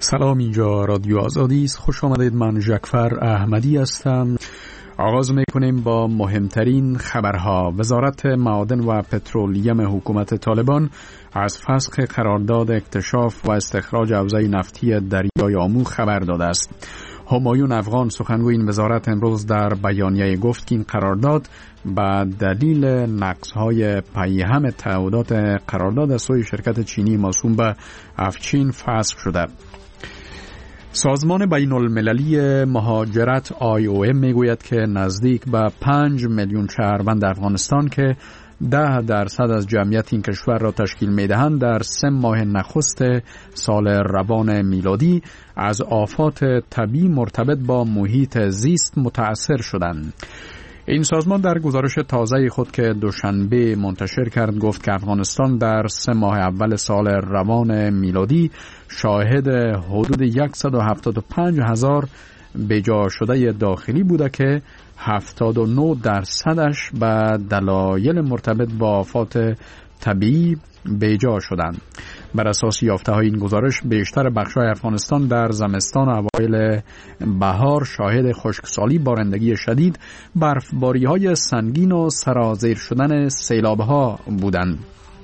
سلام، اینجا رادیو آزادی است. خوش آمدید. من جعفر احمدی هستم. آغاز میکنیم با مهمترین خبرها. وزارت معادن و پترولیم حکومت طالبان از فسخ قرارداد اکتشاف و استخراج حوزه نفتی دریای آمو خبر داده است. همایون افغان سخنگوی این وزارت امروز در بیانیه گفت که این قرارداد به دلیل نقص‌های پیهم تعهدات قرارداد از سوی شرکت چینی موسوم به افچین فسخ شده. سازمان بین المللی مهاجرت IOM میگوید که نزدیک به 5 میلیون شهروند افغانستان که 10% از جمعیت این کشور را تشکیل میدهند در 3 ماه نخست سال روان میلادی از آفات طبیعی مرتبط با محیط زیست متأثر شدند. این سازمان در گزارش تازه خود که دوشنبه منتشر کرد گفت که افغانستان در 3 ماه اول سال روان میلادی شاهد حدود 175,000 بجا شده داخلی بوده که 79%ش به دلایل مرتبط با آفات طبیعی بجا شدند. بر اساس یافته‌های این گزارش بیشتر بخش‌های افغانستان در زمستان و اوایل بهار شاهد خشکسالی، بارندگی شدید، برفباری‌های سنگین و سرازیر شدن سیلاب‌ها بودند.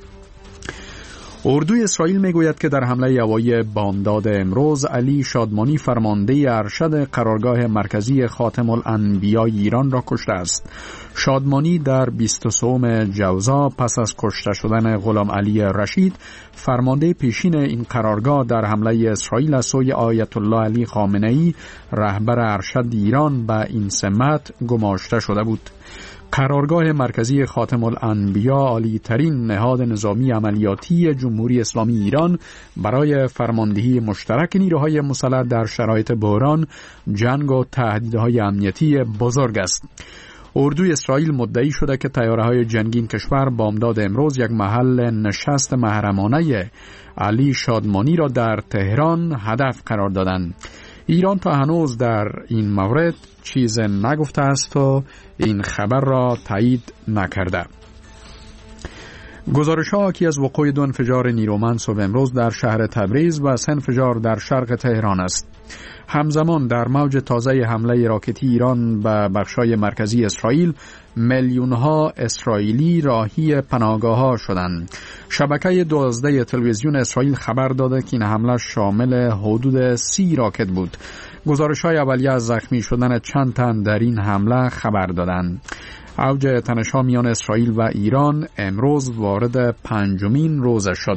اردوی اسرائیل میگوید که در حمله هوایی بامداد امروز علی شادمانی فرمانده ارشد قرارگاه مرکزی خاتم الانبیا ایران را کشته است. شادمانی در 23 جوزا پس از کشته شدن غلام علی رشید فرمانده پیشین این قرارگاه در حمله اسرائیل از سوی آیت الله علی خامنه‌ای رهبر ارشد ایران به این سمت گماشته شده بود. قرارگاه مرکزی خاتم الانبیا عالی ترین نهاد نظامی عملیاتی جمهوری اسلامی ایران برای فرماندهی مشترک نیروهای مسلح در شرایط بحران، جنگ و تهدیدهای امنیتی بزرگ است. اردوی اسرائیل مدعی شده که طیاره‌های جنگی این کشور بامداد امروز یک محل نشست محرمانه علی شادمانی را در تهران هدف قرار دادند. ایران تا هنوز در این مورد چیز نگفته است و این خبر را تایید نکرده. گزارش‌ها حاکی از وقوع 2 انفجار نیرومند صبح امروز در شهر تبریز و 3 انفجار در شرق تهران است. همزمان در موج تازه حمله راکتی ایران به بخش‌های مرکزی اسرائیل میلیون‌ها اسرائیلی راهی پناهگاه‌ها شدند. شبکه 12 تلویزیون اسرائیل خبر داده که این حمله شامل حدود 30 راکت بود. گزارش‌های اولیه از زخمی شدن چند تن در این حمله خبر دادند. اوج تنش‌ها میان اسرائیل و ایران امروز وارد 5مین روزش شد.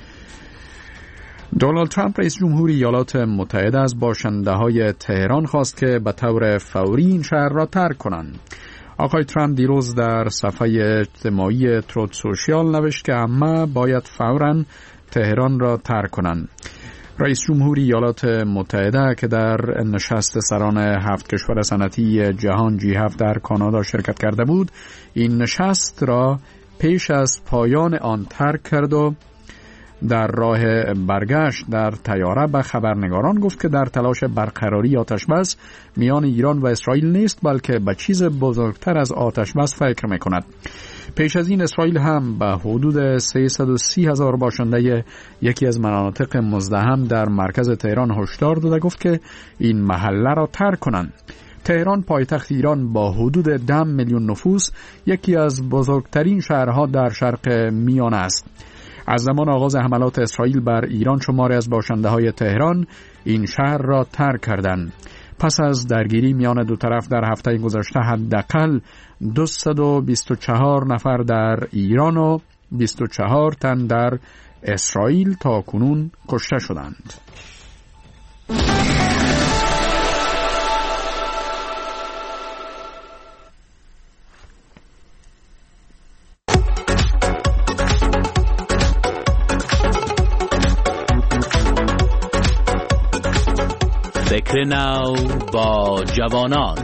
دونالد ترامپ رئیس جمهور ایالات متحده از باشنده‌های تهران خواست که به طور فوری این شهر را ترک کنند. آقای ترامپ دیروز در صفحه اجتماعی تروت سوشیال نوشت که همه باید فوراً تهران را ترک کنند. رئیس جمهور ایالات متحده که در نشست سران 7 کشور صنعتی جهان G7 در کانادا شرکت کرده بود، این نشست را پیش از پایان آن ترک کرد و در راه برگشت در طیاره به خبرنگاران گفت که در تلاش برقراری آتشبس میان ایران و اسرائیل نیست، بلکه به چیز بزرگتر از آتشبس فکر میکند. پیش از این اسرائیل هم به حدود 330,000 باشنده یکی از مناطق مزدحم در مرکز تهران هشدار داده گفت که این محله را ترک کنند. تهران پایتخت ایران با حدود 10 میلیون نفوس یکی از بزرگترین شهرها در شرق میانه است. از زمان آغاز حملات اسرائیل بر ایران شماری از باشنده‌های تهران این شهر را ترک کردند. پس از درگیری میان دو طرف در هفته گذشته حداقل 224 نفر در ایران و 24 تن در اسرائیل تا کنون کشته شدند. فکر نو با جوانان.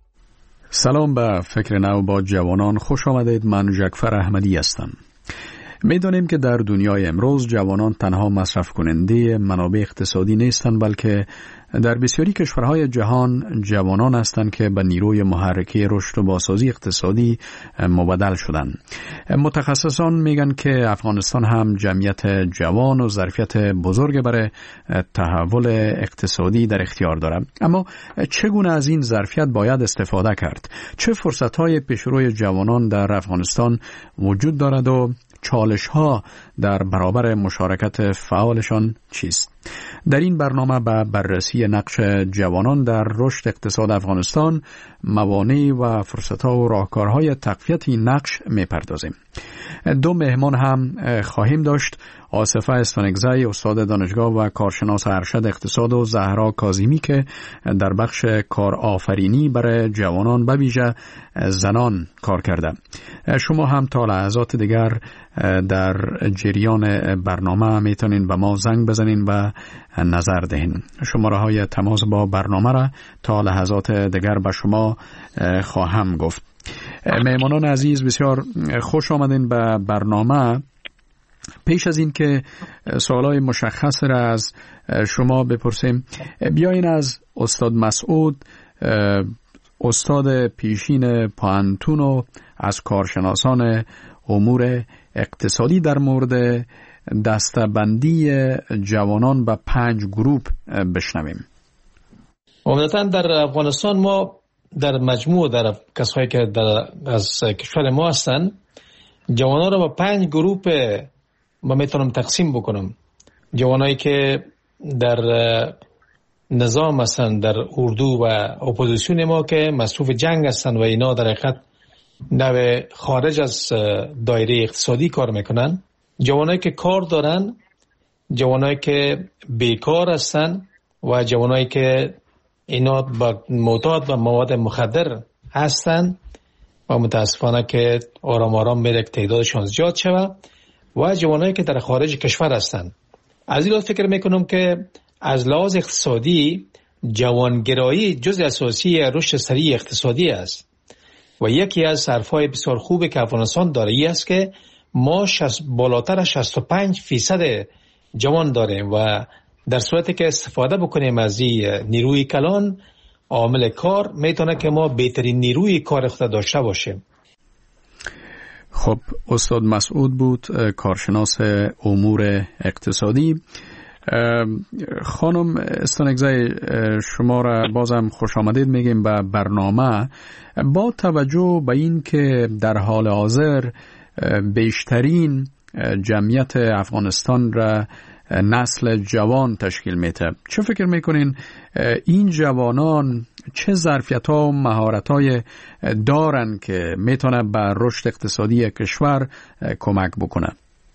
سلام به فکر نو با جوانان، خوش آمدید. من جعفر احمدی هستم. می‌دانیم که در دنیای امروز جوانان تنها مصرف کننده منابع اقتصادی نیستند، بلکه در بسیاری کشورهای جهان جوانان هستند که به نیروی محرکه رشد و بازسازی اقتصادی مبدل شدند. متخصصان میگن که افغانستان هم جمعیت جوان و ظرفیت بزرگ برای تحول اقتصادی در اختیار دارد. اما چگونه از این ظرفیت باید استفاده کرد؟ چه فرصت‌های پیشروی جوانان در افغانستان وجود دارد و چالش‌ها در برابر مشارکت فعالشان چیست؟ در این برنامه به بررسی نقش جوانان در رشد اقتصاد افغانستان، موانع و فرصت‌ها و راهکارهای تقویت این نقش می‌پردازیم. دو مهمان هم خواهیم داشت: آصفه استانکزی، استاد دانشگاه و کارشناس ارشد اقتصاد، و زهرا کاظمی که در بخش کارآفرینی برای جوانان به ویژه زنان کار کرده. شما هم تا لحظات دیگر در جریان برنامه میتونین به ما زنگ بزنین و نظر دهین. شماره‌های تماس با برنامه را تا لحظات دیگر به شما خواهم گفت. مهمانان عزیز، بسیار خوش آمدین به برنامه. پیش از این که سوالای مشخص را از شما بپرسیم، بیاین از استاد مسعود، استاد پیشین پانتون و از کارشناسان امور اقتصادی، در مورد دسته‌بندی جوانان به 5 گروه بشنویم. عمدتاً در افغانستان ما در مجموع در کسایی که از کشور ما هستن، جوانان را به 5 گروه ما میتونم تقسیم بکنم. جوانایی که در نظام هستن، در اردو و اپوزیسیون ما که مصروف جنگ هستن و اینا در حقیقت نوع خارج از دایره اقتصادی کار میکنن. جوانایی که کار دارن، جوانایی که بیکار هستن و جوانایی که اینا با معتاد و مواد مخدر هستن و متاسفانه که آرام آرام میره که تعدادشان زیاد شود، و جوانایی که در خارج کشور هستن. از این فکر میکنم که از لحاظ اقتصادی جوانگرایی جزء اساسی رشد سریع اقتصادی است و یکی از حرفهای بسیار خوبی که افغانستان داره ای است که ما بالاتر از 65% جوان داریم و در صورتی که استفاده بکنیم از این نیروی کلان عامل کار، میتونه که ما بهترین نیروی کار خود داشته باشیم. خب، استاد مسعود بود، کارشناس امور اقتصادی. خانم استانکزی، شما را بازم خوش آمدید میگیم به برنامه. با توجه به این که در حال حاضر بیشترین جمعیت افغانستان را نسل جوان تشکیل میده، چه فکر میکنین این جوانان چه ظرفیت‌ها و مهارت‌های دارن که میتونه به رشد اقتصادی کشور کمک بکنه؟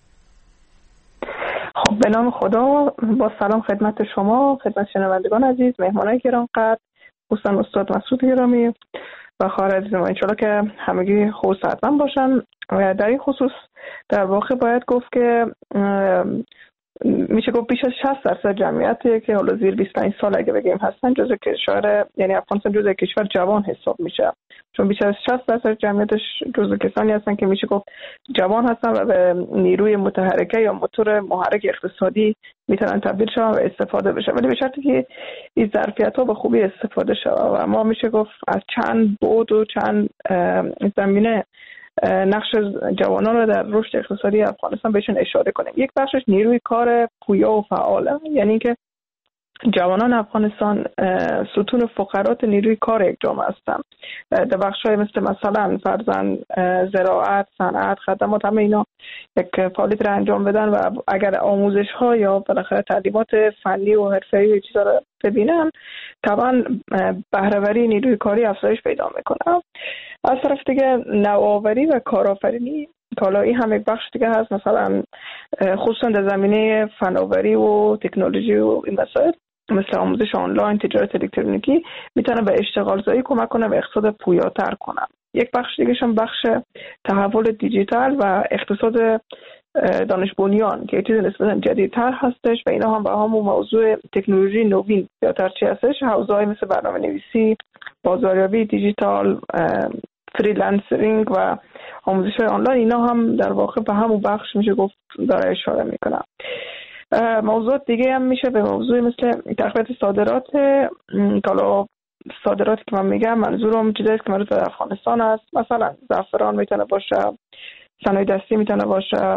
خب، به نام خدا، با سلام خدمت شما، خدمت شنوندگان عزیز، مهمانای گرانقدر، خصوصا استاد مسعود گرامی و خواهر عزیز ما، انشالله که همگی خوب و صحتمند باشن. و در این خصوص در واقع باید گفت که میشه گفت بیش از 60% جمعیتی که حالا زیر 25 سال اگه بگیم هستن جزء کشور، یعنی افغانستان جزء کشور جوان حساب میشه، چون بیش از 60% جمعیتش جزء کسانی هستن که میشه گفت جوان هستن و به نیروی متحرکه یا موتور محرک اقتصادی میتونن تبدیل شون و استفاده بشن، ولی به شرطی که این ظرفیت‌ها به خوبی استفاده شه. و ما میشه گفت از چند بعد و چند زمینه نقش جوانان رو در رشد اقتصادی افغانستان بهشون اشاره کنیم. یک بخشش نیروی کار پویا و فعاله، یعنی اینکه جوانان افغانستان ستون فقرات نیروی کار یک جامعه هستند. در بخش‌های مثلا فرضاً زراعت، صنعت، خدمات، همه اینا یک فعالیت را انجام بدن و اگر آموزش‌ها یا بالاخره تعلیمات فنی و حرفه‌ای چیزا رو ببینن، طبعا بهره‌وری نیروی کاری افزایش پیدا میکنه. از طرف دیگه نوآوری و کارآفرینی کالایی هم یک بخش دیگه هست، مثلا خصوصا در زمینه فناوری و تکنولوژی و این مسائل مثل آموزش آنلاین، تجارت الکترونیکی میتونه به اشتغال زایی کمک کنه و اقتصاد پویاتر کنه. یک بخش دیگه هم بخش تحول دیجیتال و اقتصاد دانش بنیان که چیز نسبتا جدیدتر هستش و اینا هم با همون موضوع تکنولوژی نوین یا ترچی هستش، حوزه‌های مثل برنامه‌نویسی، بازاریابی دیجیتال، فریلنسینگ و آموزش آنلاین، اینا هم در واقع به همون بخش میشه گفت داره اشاره میکنه. موضوعات دیگه هم میشه به موضوع مثل تقویت صادرات. حالا صادراتی که من میگم منظورم چیزی است که مربوط به افغانستان است. مثلا زعفران میتونه باشه، صنایع دستی میتونه باشه،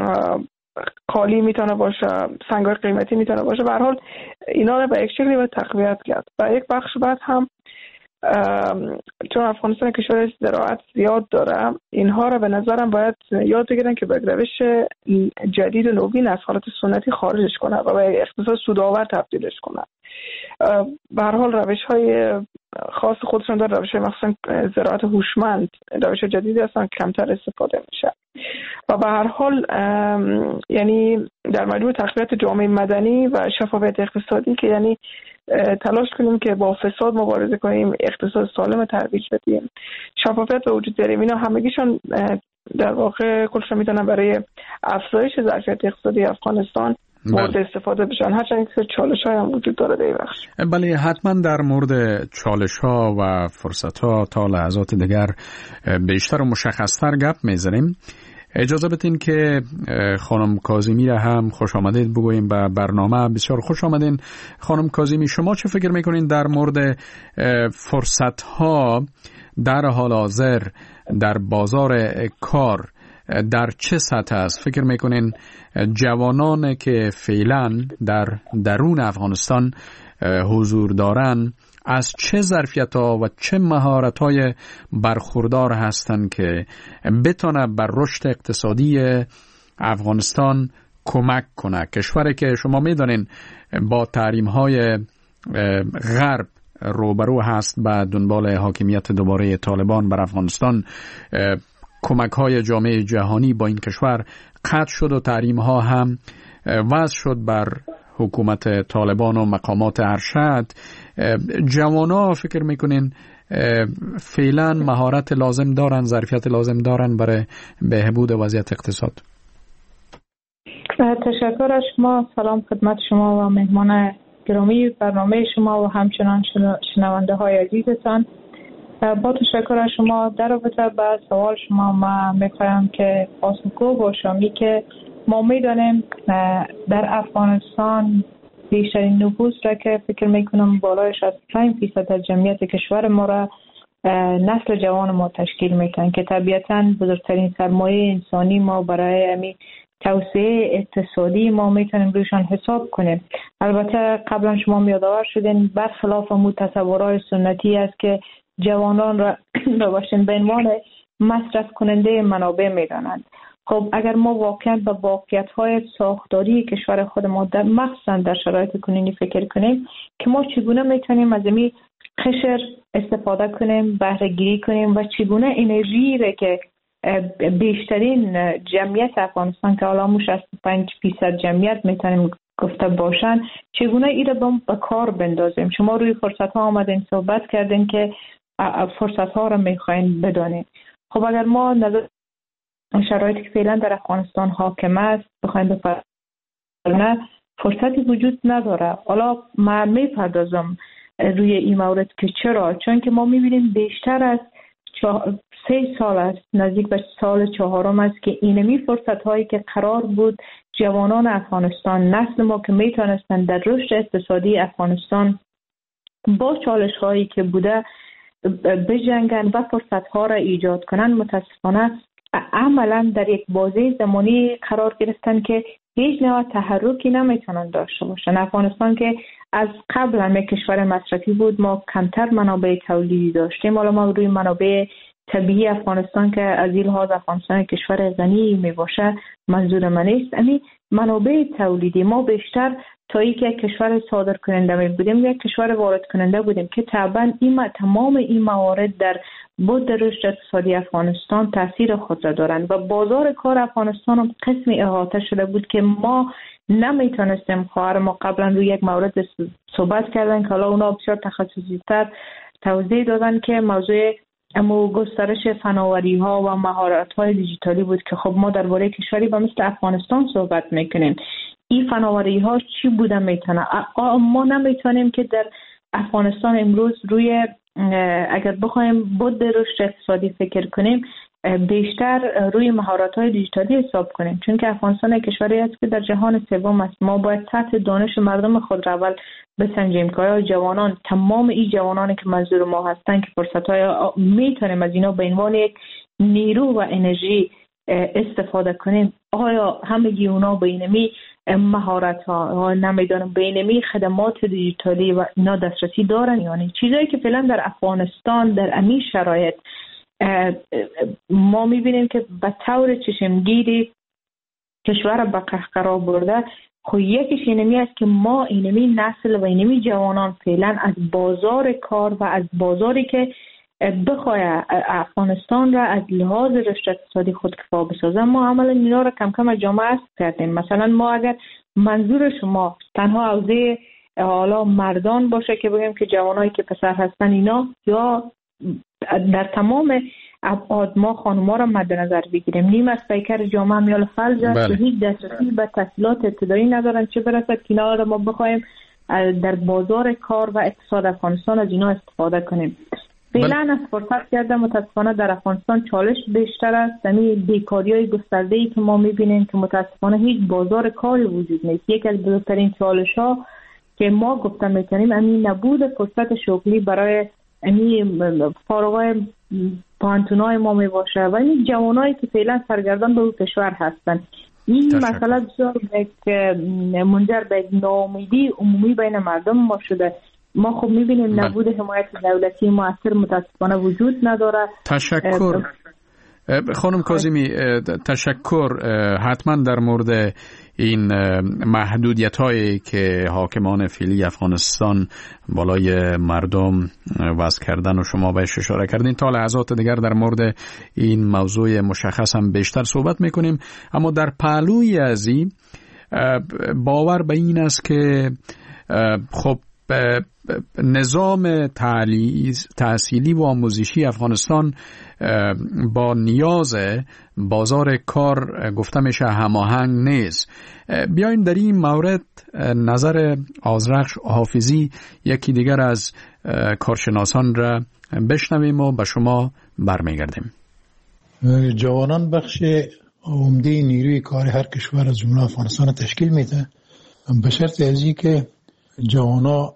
کالی میتونه باشه، سنگ‌های قیمتی میتونه باشه. به هر حال اینا رو به یک شکلی باید تقویت کرد. و یک بخش بعد هم چون افغانستان کشور زراعت زیاد داره، اینها رو به نظرم باید یاد بگیرن که به روش جدید و نوین از حالت سنتی خارجش کنه و به اقتصاد سودآور تبدیلش کنه. به هر حال روش‌های خاص خودشون داره، روش‌های مثلا زراعت هوشمند، روش جدیدی هستن کمتر استفاده میشه. و به هر حال یعنی در مجموع تقویت جامعه مدنی و شفافیت اقتصادی که یعنی تلاش کنیم که با فساد مبارزه کنیم، اقتصاد سالم ترویج بدیم، شفافیت به وجود بیاریم. اینا همگیشون در واقع کلشون میتونن برای افزایش ظرفیت اقتصادی افغانستان مورد استفاده بشن، هرچند که چالش‌های هم وجود داره در این بخش. بله، حتما در مورد چالش‌ها و فرصت‌ها تا لحظات دیگر بیشتر و مشخص‌تر گپ می‌زنیم. اجازه بدین که خانم کاظمی را هم خوش آمدید بگوییم به برنامه. بسیار خوش آمدین خانم کاظمی. شما چه فکر میکنین در مورد فرصت‌ها در حال حاضر در بازار کار در چه سطح است؟ فکر میکنین جوانان که فعلا در درون افغانستان حضور دارن از چه ظرفیت‌ها و چه مهارت‌های برخوردار هستند که بتونه بر رشد اقتصادی افغانستان کمک کنه؟ کشوری که شما می‌دونین با تحریم‌های غرب روبرو هست به دنبال حاکمیت دوباره طالبان بر افغانستان، کمک‌های جامعه جهانی با این کشور قطع شد و تحریم‌ها هم وضع شد بر حکومت طالبان و مقامات ارشد. جوانا فکر میکنین فعلا مهارت لازم دارن، ظرفیت لازم دارن برای بهبود وضعیت اقتصاد؟ تشکر از شما. سلام خدمت شما و مهمان گرامی برنامه شما و همچنان شنونده های عزیزتان. با تشکر از شما در رابطه با سوال شما ما میخوایم که پاسخگو باشم که ما میدانیم در افغانستان بیشترین نفوس را که فکر میکنم بالای 65% از جمعیت کشور ما را نسل جوان ما تشکیل میکنن که طبیعتاً بزرگترین سرمایه انسانی ما برای توسعه اقتصادی ما میتونیم رویشان حساب کنیم. البته قبلا شما یادآور شدین برخلاف مو تصورات سنتی است که جوانان را به عنوان مصرف کننده منابع میدانند. خب اگر ما واقعا به واقعیت‌های ساختاری کشور خود ما در مخصوصا در شرایط کنونی فکر کنیم که ما چگونه میتونیم از این قشر استفاده کنیم، بهره گیری کنیم و چگونه انرژی را که بیشترین جمعیت افغانستان که حالا 65% جمعیت میتونیم گفته باشن، چگونه این را به کار بندازیم. شما روی فرصت‌ها آمدین صحبت کردین که فرصت‌ها را میخواین بدانیم. خب اگر ما نظر شرایطی که فعلا در افغانستان حاکم است بخوایم بپردازیم، فرصتی وجود نداره. حالا من میپردازم روی این مورد که چرا؟ چون که ما میبینیم بیشتر از 3 سال است، نزدیک به سال 4 است که اینمی فرصت هایی که قرار بود جوانان افغانستان، نسل ما که میتونستند در رشد اقتصادی افغانستان با چالش هایی که بوده بجنگن و فرصت ها را ایجاد کنند، متاسفانه عملا در یک بازه زمانی قرار گرفتن که هیچ نوع تحرکی نمیتونن داشته باشن. افغانستان که از قبل هم یک کشور مصرفی بود، ما کمتر منابع تولیدی داشتیم. حالا ما روی منابع طبیعی افغانستان که از این لحاظ افغانستان کشور غنی می باشه منظور من است، امی منابع تولیدی ما بیشتر تا اینکه کشور صادر کننده می بودیم یک کشور وارد کننده بودیم که طبعا تمام این موارد در بود رشد اقتصادی افغانستان تاثیر خود را دارند و بازار کار افغانستان هم قسمی احاطه شده بود که ما نمیتونستیم. خواهر ما قبلا روی یک مورد صحبت کردن که حالا اونا بسیار تخصصی تر توضیح دادن که موضوع گسترش فناوری ها و مهارت های دیجیتالی بود که خب ما درباره کشوری با مثل افغانستان صحبت میکنیم. این فناوری ها چی بوده میتونه؟ ما نمیتونیم که در افغانستان امروز روی اگر بخوایم بود رشد اقتصادی فکر کنیم بیشتر روی مهارت‌های دیجیتالی حساب کنیم، چون که افغانستان کشوری است که در جهان سوم است. ما باید سطح دانش مردم خود را اول بسنجیم که آیا جوانان، تمام این جوانانی که منظور ما هستند که فرصت‌های میتونیم از اینا به عنوان یک نیرو و انرژی استفاده کنیم، آیا همگی اونا به اینمی مهارت‌ها نمیدونم به اینمی خدمات دیجیتالی و اینا دسترسی دارن؟ یعنی چیزایی که فعلا در افغانستان در امی شرایط ما میبینیم که به طور چشمگیری کشور به قهقرا برده، خب یکیش اینمی است که ما اینمی نسل و اینمی جوانان فعلا از بازار کار و از بازاری که بخواه افغانستان را از لحاظ رشد اقتصادی خودکفا بسازه، ما عملا اینا را کم کم از جامعه است کردیم. مثلا ما اگر منظور شما تنها حوزه حالا مردان باشه که بگیم که جوانایی که پسر هستن اینا، یا در تمام ابعاد ما خانوما را مد نظر بگیریم، نیم از پیکر جامعه میال فلج است و هیچ دسترسی به تحصیلات ابتدایی ندارن، چه برسد که اینا را ما بخوایم در بازار کار و اقتصاد افغانستان از اینا استفاده کنیم. فعلا از فرصت کرده متاسفانه در افغانستان چالش بیشتر است، یعنی بیکاری‌های گسترده‌ای که ما می‌بینیم که متاسفانه هیچ بازار کاری وجود نیست. یکی از بزرگترین چالش‌ها که ما گفتم می‌تونیم همین نبود فرصت شغلی برای فارغای پانتونای ما میباشه و این جوانایی که فعلا سرگردان به کشور هستند. این مسئله بسیار منجر به ناامیدی عمومی بین مردم ما شده. ما خب میبینیم نبود حمایت دولتی موثر متاسفانه وجود نداره. تشکر خانم کاظمی، تشکر. حتما در مورد این محدودیت‌هایی که حاکمان فعلی افغانستان بالای مردم وضع کردن و شما بهش اشاره کردین، تا لحظات دیگر در مورد این موضوع مشخص هم بیشتر صحبت میکنیم. اما در پهلوی از این باور به این است که خب نظام تحصیلی و آموزشی افغانستان با نیاز بازار کار گفته میشه هماهنگ نیست. بیاین در این مورد نظر آذرخش حافظی، یکی دیگر از کارشناسان را بشنویم و به شما برمیگردیم. جوانان بخش عمده نیروی کار هر کشور از جمله افغانستان تشکیل میده، به شرط ازی که جوانا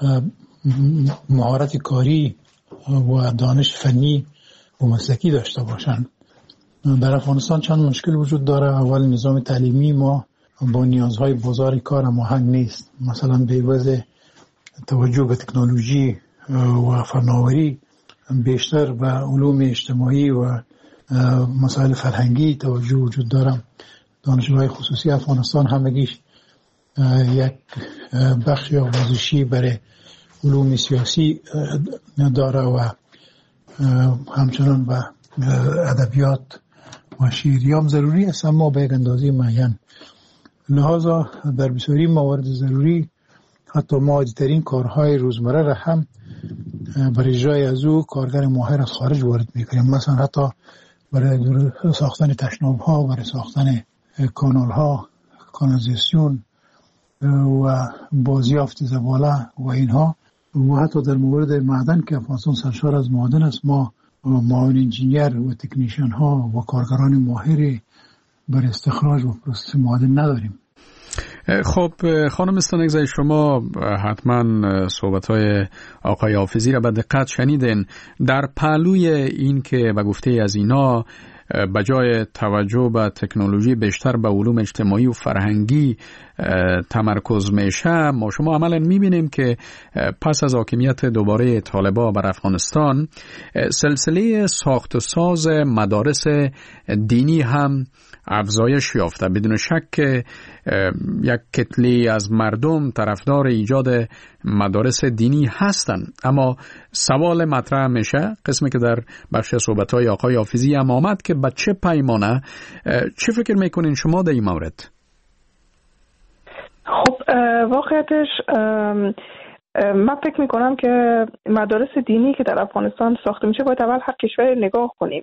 مهارت کاری و دانش فنی و مسلکی داشته باشند. در افغانستان چند مشکل وجود داره. اول نظام تعلیمی ما با نیازهای بازار کار هماهنگ نیست. مثلا به عوض توجه به تکنولوژی و فناوری بیشتر به علوم اجتماعی و مسائل فرهنگی توجه وجود داره. دانشگاه‌های خصوصی افغانستان همگیش یک بخش آموزشی برای علوم سیاسی داره و همچنان به ادبیات و شعری هم ضروری است، اما به یک اندازه معین. لحاظا در بسیاری موارد ضروری حتی ما عادی‌ترین کارهای روزمره را هم برای اجرای از او کارگر ماهر از خارج وارد میکنیم. مثلا حتی برای ساختن تشناب‌ها، برای ساختن کانال‌ها، کانالیزاسیون و بازیافت زباله و اینها، و حتی در مورد معدن که افغانستان سرشار از معدن است، ما معاون انجینیر و تکنیشن ها و کارگران ماهر برای استخراج و پروسس معدن نداریم. خب خانم استانگزی، شما حتما صحبت‌های آقای حافظی را به دقت شنیدین. در پهلوی این که به گفته از اینا بجای توجه به تکنولوژی بیشتر به علوم اجتماعی و فرهنگی تمرکز میشه، ما شما عملا میبینیم که پس از حاکمیت دوباره طالبان بر افغانستان سلسله ساخت و ساز مدارس دینی هم افزایش یافته. بدون شک که یک کتله از مردم طرفدار ایجاد مدارس دینی هستند، اما سوال مطرح میشه، قسمی که در بخش صحبت‌های آقای حافظی هم آمد، که به چه پیمانه، چه فکر میکنین شما در این مورد؟ خب واقعیتش من فکر میکنم که مدارس دینی که در افغانستان ساخته میشه باید اول هر کشور نگاه کنیم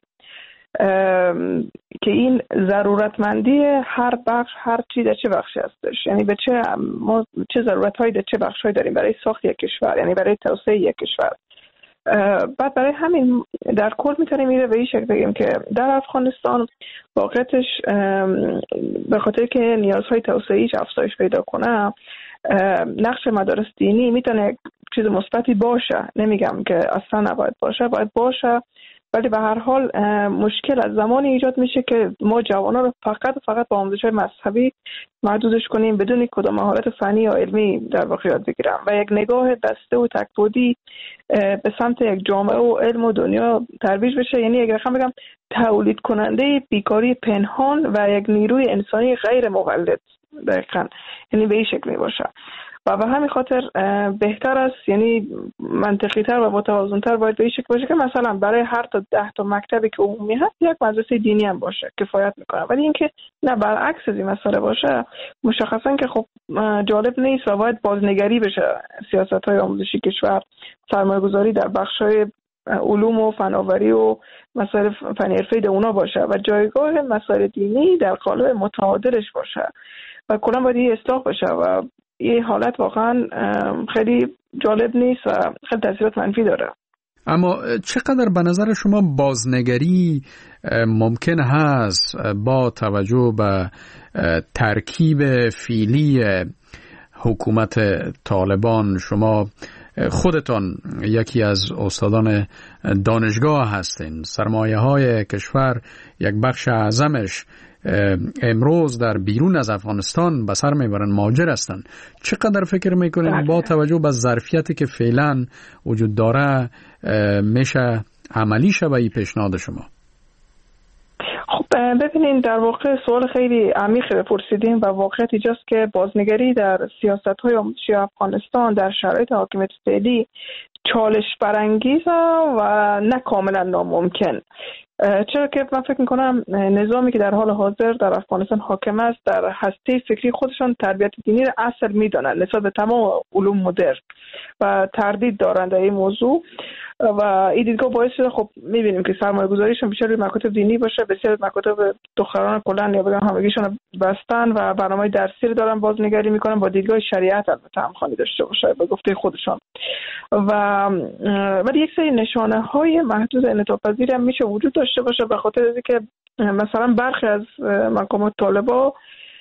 که این ضرورتمندی هر بخش، هر چی در چه بخشی هستش، یعنی به چه ضرورت‌هایی در چه بخش‌هایی داریم برای ساخت یک کشور، یعنی برای توسعه یک کشور. بعد برای همین در کل میتونیم میره به این شکل بگیم که در افغانستان واقعیتش به خاطر که نیازهای توسعه‌ایش افزایش پیدا کنه، نقش مدارس دینی میتونه یک چیز مثبتی باشه. نمیگم که اصلا نباید باشه، باید باشه، ولی به هر حال مشکل از زمانی ایجاد میشه که ما جوانان رو فقط با آموزش‌های مذهبی محدودش کنیم بدون کدام مهارت فنی یا علمی در واقع یاد بگیرم و یک نگاه بسته و تک‌بعدی به سمت یک جامعه و علم و دنیا ترویج بشه. یعنی یک رقم بگم تولید کننده بیکاری پنهان و یک نیروی انسانی غیر مولد، دقیقاً یعنی به این شکل می باشه. و به همین خاطر بهتر است، یعنی منطقی تر و متوازن تر باید به این شکل باشه که مثلا برای هر تا 10 تا مکتبی که عمومی هست یک مدرسه دینی هم باشه، کفایت میکنه. ولی اینکه نه برعکس از این مسئله باشه مشخصا که خب جالب نیست و باید بازنگری بشه سیاست‌های آموزشی کشور، سرمایه‌گذاری در بخش‌های علوم و فناوری و مسائل فنی حرفه‌ای اونا باشه و جایگاه مسائل دینی در قالب متعادلش باشه و کلا باید این اصلاح بشه و این حالت واقعا خیلی جالب نیست و خیلی تاثیرات منفی داره. اما چقدر به نظر شما بازنگری ممکن هست با توجه به ترکیب فعلی حکومت طالبان؟ شما خودتان یکی از استادان دانشگاه هستین، سرمایه های کشور یک بخش اعظمش امروز در بیرون از افغانستان به سر میبرن، مهاجر هستن. چقدر فکر میکنین با توجه به ظرفیتی که فعلا وجود داره میشه عملی شه به این پیشنهاد شما؟ خب ببینین، در واقع سوال خیلی عمیق بپرسیدیم و واقعیت اینجاست که بازنگری در سیاست‌های آموزشی افغانستان در شرایط حاکمیت فعلی چالش برانگیز و نه کاملا ناممکن. چرا که من فکر میکنم نظامی که در حال حاضر در افغانستان حاکم است در هسته فکری خودشان تربیت دینی را اصل میدانند نسبت به تمام علوم مدرن و تردید دارند در این موضوع و این دیدگاه باعث شده خب میبینیم که سرمایه گذاریشون بیشتر روی مکاتب دینی باشه. بسیار مکاتب دختران کلن یا بگم همگیشون بستن و برنامه درسی رو دارن بازنگری میکنن با دیدگاه شریعت البته همخوانی داشته باشه به گفته خودشان ولی یک سری نشانه های محدود انعطاف پذیر هم میشه وجود داشته باشه به خاطر اینکه مثلا برخی از مقامات طالبا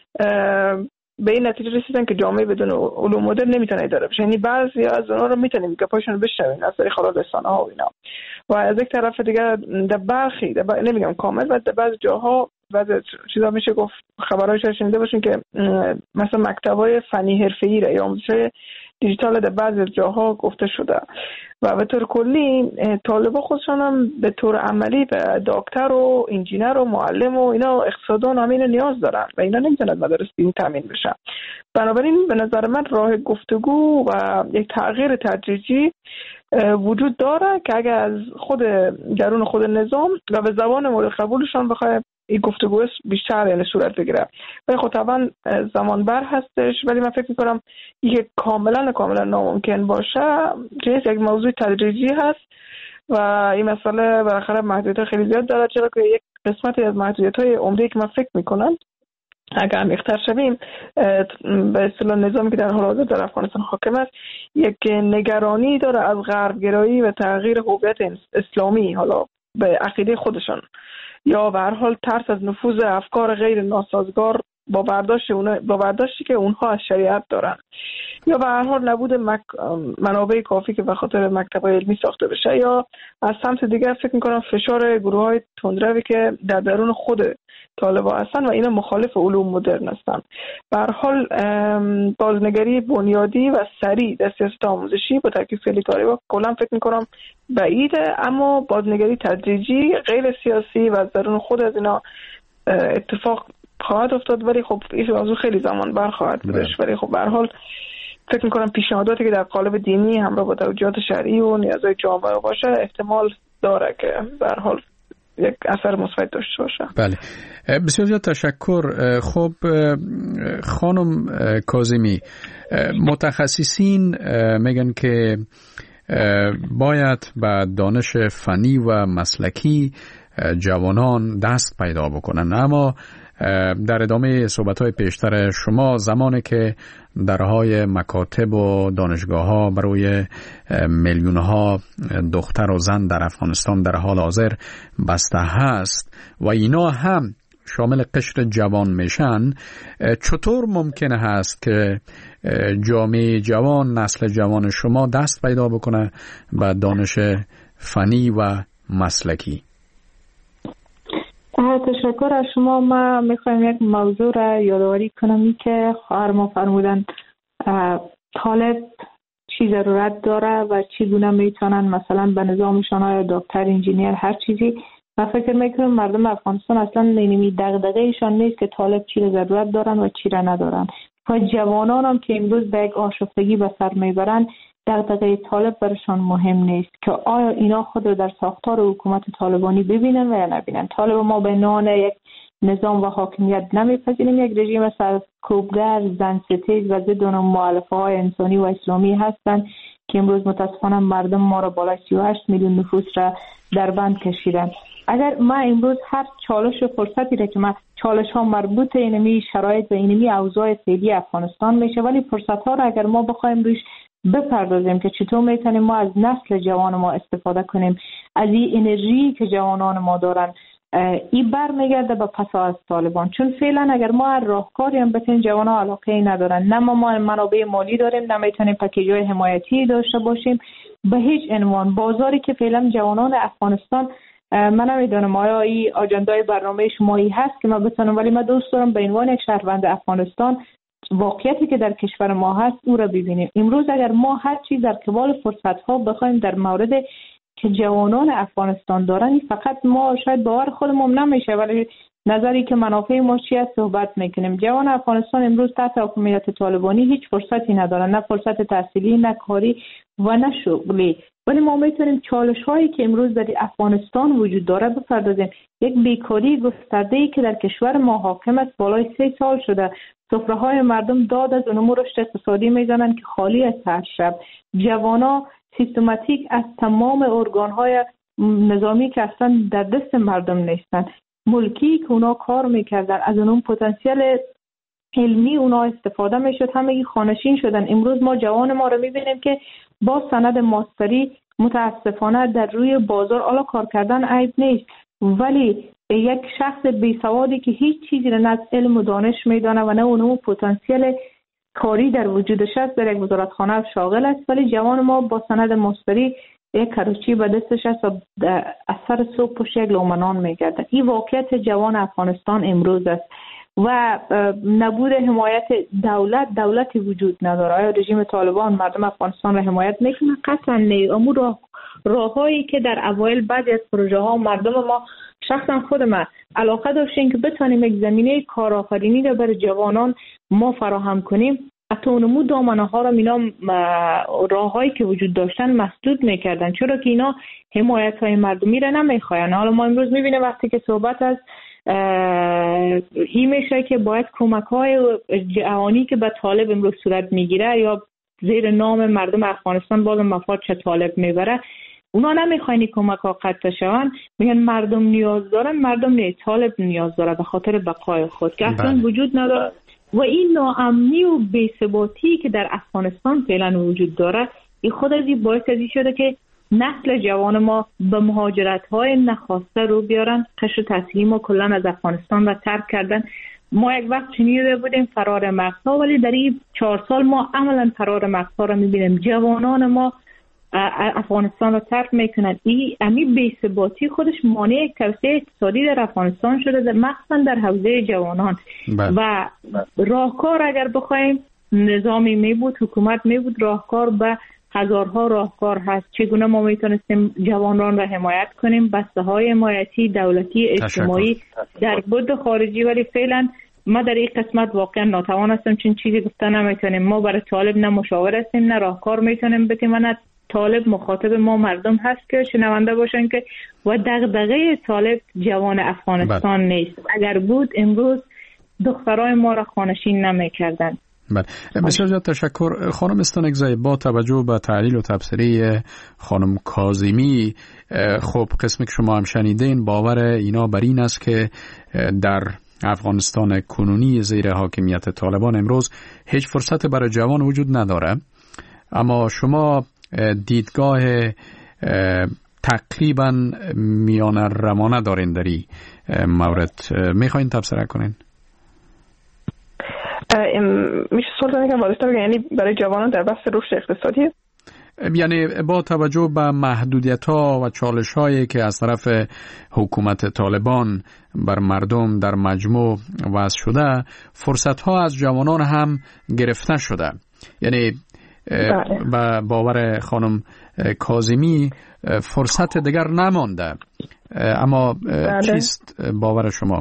به این نتیجه رسیدن که جامعه بدون علوم مدرن نمیتونه اداره بشه. یعنی بعضی از اونها رو میتونیم که پاشون بشنویم از طریق خلال رسانه‌ها و اینا. و از یک طرف دیگه در برخی نمیگم کامل و در بعضی جاها بعضی چیزا میشه گفت خبرایش شنیده باشین که مثلا مکتب‌های فنی حرفه‌ای را یا آموزش دیجیتال در بعضی جاها گفته شده و به طور کلی طالبا خودشان هم به طور عملی به دکتر و انجینر و معلم و اینا اقتصاددان همین نیاز دارن و اینا نمیتونن مدارس دینی تامین بشن. بنابراین به نظر من راه گفتگو و یک تغییر تدریجی وجود داره که اگر از خود درون خود نظام و به زبان مورد قبولشان بخواه این گفتگو بیشتر یعنی صورت بگیره. ولی خب طبعا زمان بر هستش، ولی من فکر میکنم یک کاملا ناممکن باشه که یک موضوع تدریجی هست و این مسئله بالاخره محدودیت خیلی زیاد داره، چرا که یک قسمتی از محدودیت‌های عمده که من فکر میکنم اگر عمیق‌تر شویم به اصطلاح نظامی که در حال حاضر در افغانستان حاکم است یک نگرانی داره از غربگرایی و تغییر هویت اسلامی حالا به عقیده خودشان یا به هر حال ترس از نفوذ افکار غیر ناسازگار با برداشتی که اونها از شریعت دارن یا به هر حال نبود منابع کافی که به خاطر مکتب‌های علمی ساخته بشه یا از سمت دیگر فکر می‌کنم فشار گروه‌های تندروی که در درون خود طالبان هستن و اینا مخالف علوم مدرن هستن. به هر حال بازنگری بنیادی و سریع در سیاست آموزشی با ترکیب فعلی طالبان کلا فکر می‌کنم بعیده، اما بازنگری تدریجی غیر سیاسی و از درون خود از اینا اتفاق خواهد افتاد، ولی خب این موضوع خیلی زمان بر خواهد بودش. ولی خب به هر حال فکر می‌کنم پیشنهاداتی که در قالب دینی همراه با توجیهات شرعی و نیازهای جامعه باشه احتمال داره که به هر حال یک اثر مثبت داشته باشه. بله، بسیار زیاد تشکر. خب خانم کاظمی، متخصصین میگن که باید به دانش فنی و مسلکی جوانان دست پیدا بکنن، اما در ادامه صحبت‌های پیشتر شما، زمانی که درهای مکاتب و دانشگاه‌ها برای میلیون‌ها دختر و زن در افغانستان در حال حاضر بسته هست و اینا هم شامل قشر جوان میشن، چطور ممکن هست که جامعه جوان، نسل جوان شما دست پیدا بکنه به دانش فنی و مسلکی؟ تشکر از شما. ما میخوایم یک موضوع را یادآوری کنم که خواهر ما فرمودن طالب چی ضرورت داره و چگونه میتونن مثلا به نظامشان آیا دکتر، انجینیر، هر چیزی. من فکر میکنم مردم افغانستان اصلا نینمی دغدغه ایشان نیست که طالب چی را ضرورت دارن و چی را ندارن. و جوانان هم که امروز به یک آشفتگی به سر میبرن، دغدغه طالب برشان مهم نیست که آیا اینا خود رو در ساختار حکومت طالبانی ببینن و یا نبینن. طالب ما به نام یک نظام و حاکمیت نمیپذیریم، یک رژیم سرکوبگر، زن ستیز و ضد مؤلفه های انسانی و اسلامی هستند که امروز متاسفانه مردم ما را بالای 38 میلیون نفوس را در بند کشیدن. اگر ما امروز هر چالش و فرصتی را که ما چالش ها مربوط اینمی شرایط و اینمی اوضاع فعلی افغانستان میشه، ولی فرصت ها را اگر ما بخوایم روش بپردازیم که چطور میتونیم ما از نسل جوان ما استفاده کنیم، از این انرژی که جوانان ما دارن، این برمیگرده به پس از طالبان. چون فعلا اگر ما راهکاری هم بتین، جوان ها علاقه ندارن، نه ما منابع مالی داریم، نه میتونیم پکیج‌های حمایتی داشته باشیم به هیچ عنوان. بازاری که فعلا جوانان افغانستان، من نمیدونم آیا این آجندای برنامه شمایی هست که ما بتونم، ولی من دوست دارم به عنوان یک شهروند افغانستان واقعیتی که در کشور ما هست او را ببینیم. امروز اگر ما هر چیز در قبال فرصت ها بخوایم در مورد که جوانان افغانستان دارن، فقط ما شاید باور خودمون نمیشه، ولی نظری که منافع ما چیه صحبت میکنیم. جوان افغانستان امروز تحت حکومت طالبانی هیچ فرصتی ندارن، نه فرصت تحصیلی، نه کاری و نه شغلی. ولی ما میتونیم چالش هایی که امروز در افغانستان وجود داره بپردازیم. یک بیکاری گسترده‌ای که در کشور ما حاکم است بالای 3 سال شده. سفره های مردم داد از نمو رشد اقتصادی میزنن که خالی از تشرب. جوانا سیستماتیک از تمام ارگان های نظامی که اصلا در دست مردم نیستن، ملکی که اونا کار میکردن، از اون پتانسیل علمی اونا استفاده میشد، همگی خانشین شدن. امروز ما جوان ما رو میبینیم که با سند ماستری متاسفانه در روی بازار، حالا کار کردن عیب نیست، ولی یک شخص بی سوادی که هیچ چیزی را نه از علم و دانش میدانه و نه اون پتانسیل کاری در وجودش است، در یک وزارتخانه شاغل است، ولی جوان ما با سند ماستری یک کراچی به دستش است و اثر صبح پشت یک لومنان میگرده. این واقعیت جوان افغانستان امروز است و نبود حمایت دولتی وجود نداره. آیا رژیم طالبان مردم افغانستان را حمایت میکنه؟ قطعا نه. اما راههایی که در اوایل بعضی از پروژه ها مردم ما، شخصا خود من علاقه داشتیم که بتانیم یک زمینه کارآفرینی را برای جوانان ما فراهم کنیم، حتی اونمو دامنه ها را اینا راههایی که وجود داشتن مسدود میکردن، چرا که اینا حمایت های مردمی را نمیخواین. حالا ما امروز میبینیم وقتی که صحبت از این میشه که باید کمک های جهانی که به طالب امروز صورت میگیره یا زیر نام مردم افغانستان باز مفاد چه طالب میبره، اونا نمیخواین کمک ها قطع شون، میگن مردم نیاز دارن، مردم نه، طالب نیاز داره به خاطر بقای خود که اصلا وجود نداره. و این ناامنی و بی‌ثباتی که در افغانستان فعلا وجود داره، این خود از این باعث ازی شده که نسل جوان ما به مهاجرت‌های نخواسته رو بیارن. قشر تحصیلی ما کلا از افغانستان را ترک کردن. ما یک وقت شنیده بودیم فرار مغزها، ولی در این 4 سال ما عملا فرار مغزها را می‌بینیم. جوانان ما افغانستان را ترک میکنن. این بی‌ثباتی خودش مانع توسعه اقتصادی در افغانستان شده، مخصوصا در حوزه جوانان. و راهکار اگر بخوایم نظامی می بود، حکومت می بود، راهکار به هزارها راهکار هست. چگونه ما میتونستیم جوانان را حمایت کنیم، بسته های حمایتی دولتی اجتماعی در بود خارجی. ولی فعلا ما در این قسمت واقعا ناتوان هستم، چون چیزی گفته نمیتونیم. ما برای طالب نه مشاور هستیم نه راهکار میتونیم بتیم، نه طالب مخاطب ما مردم هست که شنونده باشن که و دغدغه طالب جوان افغانستان نیست. اگر بود امروز دخترای ما را خانشین نمیکردن. بله، بسیار زیاد تشکر خانم استانکزی. با توجه به تحلیل و تبصره خانم کاظمی، خب قسمی که شما هم شنیدین باور اینا بر این است که در افغانستان کنونی زیر حاکمیت طالبان امروز هیچ فرصت برای جوان وجود نداره، اما شما دیدگاه تقریبا میانه روانه دارین در این مورد، میخواین تبصره کنین؟ میشه سوال دارم که واضح بگم یعنی برای جوانان در بحث رشد اقتصادی، یعنی با توجه به محدودیت‌ها و چالش‌هایی که از طرف حکومت طالبان بر مردم در مجموع وضع شده، فرصت‌ها از جوانان هم گرفته شده. یعنی با باور خانم کاظمی فرصت دیگر نمانده، اما چیست باور شما؟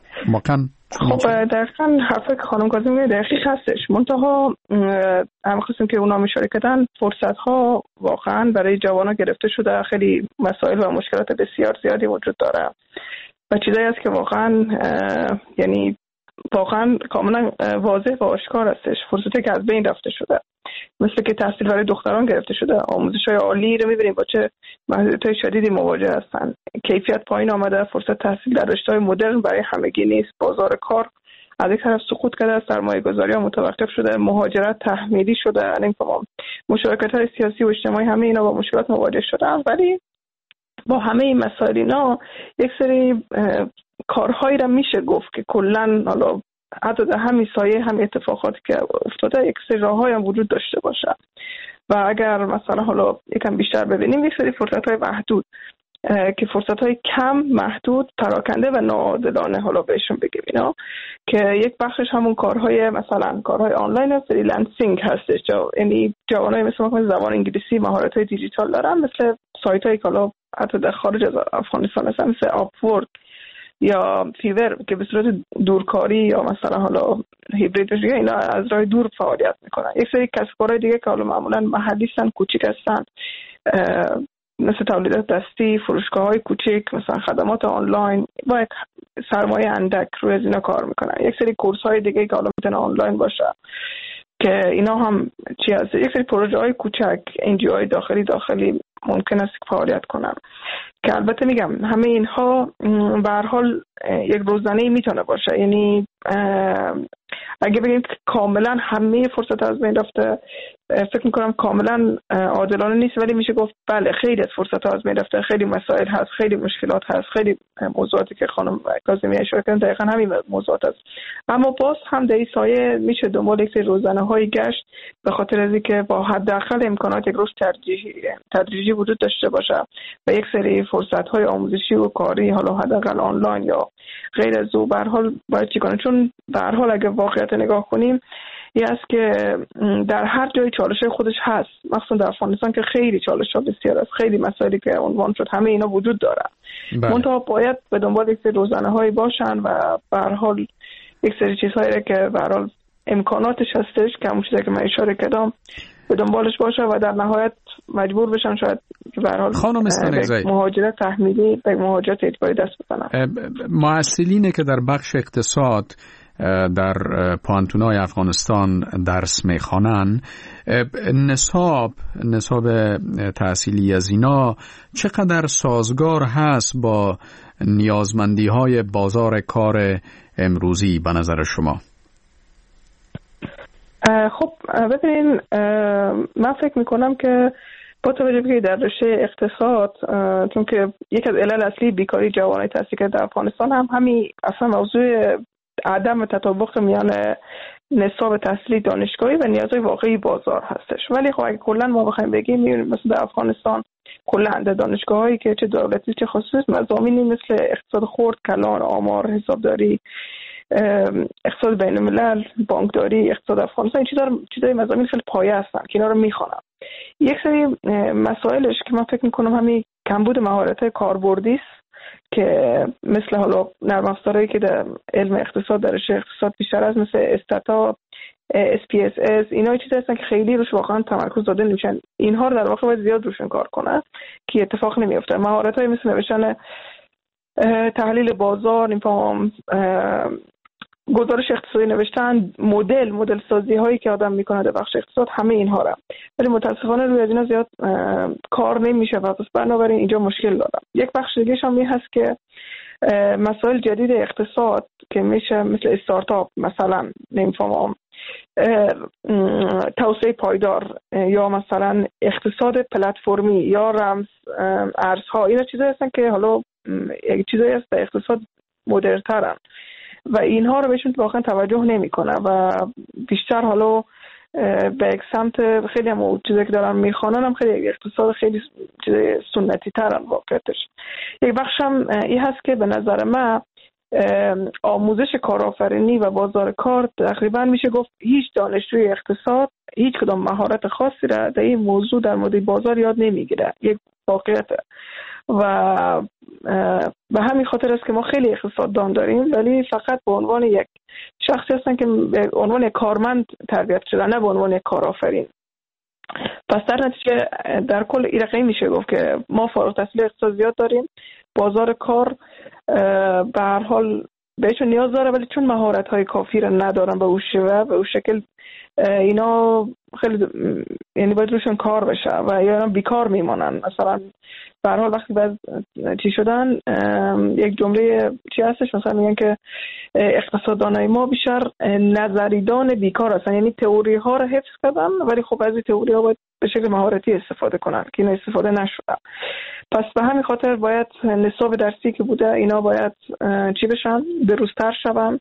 خب دقیقاً حرف خانم کاظمی دقیق هستش، منتها هم خواستیم که اونا اشاره کردن فرصت‌ها واقعاً برای جوانان گرفته شده، خیلی مسائل و مشکلات بسیار زیادی وجود داره و چیزایی هست که واقعاً یعنی واقعاً کاملا واضح و آشکار هستش. فرصتی که از بین رفته شده، مثل که تحصیل برای دختران گرفته شده، آموزش‌های عالی رو می‌بینیم با چه محدودیت‌های شدیدی مواجه هستن، کیفیت پایین آمده، فرصت تحصیل در رشته‌های مدرن برای همگی نیست، بازار کار از یک طرف سقوط کرده، سرمایه‌گذاری‌ها متوقف شده، مهاجرت تحمیلی شده، مشارکت‌های سیاسی و اجتماعی همه اینا با مشکلات مواجه شدن. ولی با همه این مسائل اینا یک سری کارهایی را میشه گفت که کلاً حالا حتی در همین سایه هم اتفاقاتی که افتاده یک سری راه‌های هم وجود داشته باشه و اگر مثلا حالا یکم بیشتر ببینیم یک سری فرصت‌های محدود که فرصت‌های کم، محدود، پراکنده و ناعادلانه حالا بهشون بگیم اینا، که یک بخشش همون کارهای مثلا کارهای آنلاین و فریلنسینگ هستش، یعنی جوانای مثل ما زبان انگلیسی، مهارت‌های دیجیتال دارن، مثل سایت‌هایی که حالا حتی در خارج از افغانستان هستن مثل آپورک یا فیور که به صورت دورکاری یا مثلا حالا هیبرید میشه، اینا از راه دور فعالیت میکنن. یک سری کسب و کارهای دیگه که حالا معمولا محلی هستن، کوچیک هستن، مثل تولیدات دستی، فروشگاه‌های کوچیک، مثلا خدمات آنلاین با یک سرمایه اندک روی از اینا کار میکنن. یک سری کورس‌های دیگه که حالا میتونه آنلاین باشه که اینا هم چی هست، یک سری پروژه‌های کوچک، NGOهای داخلی ممکن است فعالیت کنن که البته میگم همه اینها به هر حال یک روزانه‌ای میتونه باشه. یعنی اگه بگیم کاملا همه فرصت از بین رفته، فکر میکنم کاملا عادلانه نیست، ولی میشه گفت بله خیلی از فرصت از بین رفته، خیلی مسائل هست، خیلی مشکلات هست، خیلی موضوعاتی که خانم کاظمی اشاره کردن دقیقاً همین موضوعات است. اما باز هم در این سایه میشه دنبال یک سری روزانه‌های گشت به خاطر از اینکه با حداقل امکانات یک رشد تدریجی وجود داشته باشه و یک سری فرصت‌های آموزشی و کاری حالا حداقل آنلاین یا غیر از او به هر حال باید چی کنه، چون به هر حال اگه واقعیت نگاه کنیم این است که در هر جای چالش خودش هست، مخصوصا در افغانستان که خیلی چالش‌ها بسیار است، خیلی مسائلی که عنوان شد همه اینا وجود داره. منتها باید به دنبال یک سری روزانه‌هایی باشن و به هر حال یک سری چیزهایی که به هر حال امکاناتش هستش که همون چیزی که من اشاره کردم به دنبالش باشه و در نهایت مجبور بشن شاید به هر حال مهاجرت تحمیلی به مهاجرت اجباری دست بزنن. محصلینی که در بخش اقتصاد در پوانتونای افغانستان درس میخوانن، نصاب تحصیلی از اینا چقدر سازگار هست با نیازمندی های بازار کار امروزی به نظر شما؟ خب ببینین، من فکر میکنم که با توجه به در رشته اقتصاد، چون که یک از علل اصلی بیکاری جوانای تحصیل کرده در افغانستان هم همین اصلا موضوع عدم تطابق میان نصاب تحصیلی دانشگاهی و نیازهای واقعی بازار هستش. ولی خب اگه کلا ما بخوایم بگیم، میبینیم مثلا در افغانستان کلا در دانشگاهایی که چه دولتی چه خصوصی مضامینی مثل اقتصاد خرد، کلان، آمار، حسابداری، اقتصاد بین الملل، بانکداری، اقتصاد افغانستان، چیزای مضامین خیلی پایه هستن که اینا رو میخوانم. یک سری مسائلش که من فکر میکنم همین کمبود مهارت‌های کاربردی است که مثل حالا نرم افزارهایی که در علم اقتصاد در رشته اقتصاد بیشتر از مثل استاتا، SPSS، اینا چیزا هستن که خیلی روش واقعا تمرکز داده نمیشن. اینها رو در واقع باید زیاد روشون کار کنن که اتفاق نمیفته. مهارت‌های مثل نوشتن تحلیل بازار، گزارش اقتصادی نوشتن، مدل سازی هایی که آدم میکنه در بخش اقتصاد، همه اینها را، ولی متاسفانه روی از اینا زیاد کار نمیشه و پس بنابراین اینجا مشکل دارم. یک بخش دیگه هم این هست که مسائل جدید اقتصاد که میشه مثل استارتاپ مثلا نمیفهمم توسعه پایدار یا مثلا اقتصاد پلتفرمی یا رمز ارزها، اینا چیزایی هستن که حالا یک چیزایی هست در اقتصاد مدرن‌ترن و اینها رو بهشون واقعا توجه نمیکنه و بیشتر حالا به یک سمت خیلی هم چیزایی که دارن میخوانن هم خیلی اقتصاد خیلی چیز سنتی ترن واقعیتش. یک بخش هم این هست که به نظر من آموزش کارآفرینی و بازار کار تقریبا میشه گفت هیچ دانشجوی اقتصاد هیچ کدام مهارت خاصی را در این موضوع در مورد بازار یاد نمیگیره، یک واقعیت. و به همین خاطر است که ما خیلی اقتصاددان داریم ولی فقط به عنوان یک شخصی هستن که به عنوان یک کارمند تربیت شدن، نه به عنوان یک کارآفرین. پس در نتیجه در کل این رقمی میشه گفت که ما فارغ التحصیل اقتصاد زیاد داریم، بازار کار به هر حال بهشون نیاز داره ولی چون مهارت‌های کافی را ندارن به اون شکل اینا خیلی یعنی باید روشون کار بشه و یا بیکار میمانن. مثلا به هر حال وقتی بعد چی شدن یک جمله چی هستش مثلا میگن که اقتصاددانای ما بیشتر نظریدان بیکار هستن، یعنی تئوری ها رو حفظ کردن ولی خب از این تئوری ها باید به شکل مهارتی استفاده کنن که این استفاده نشده. پس به همین خاطر باید نصاب درسی که بوده اینا باید چی بشن بروزتر شون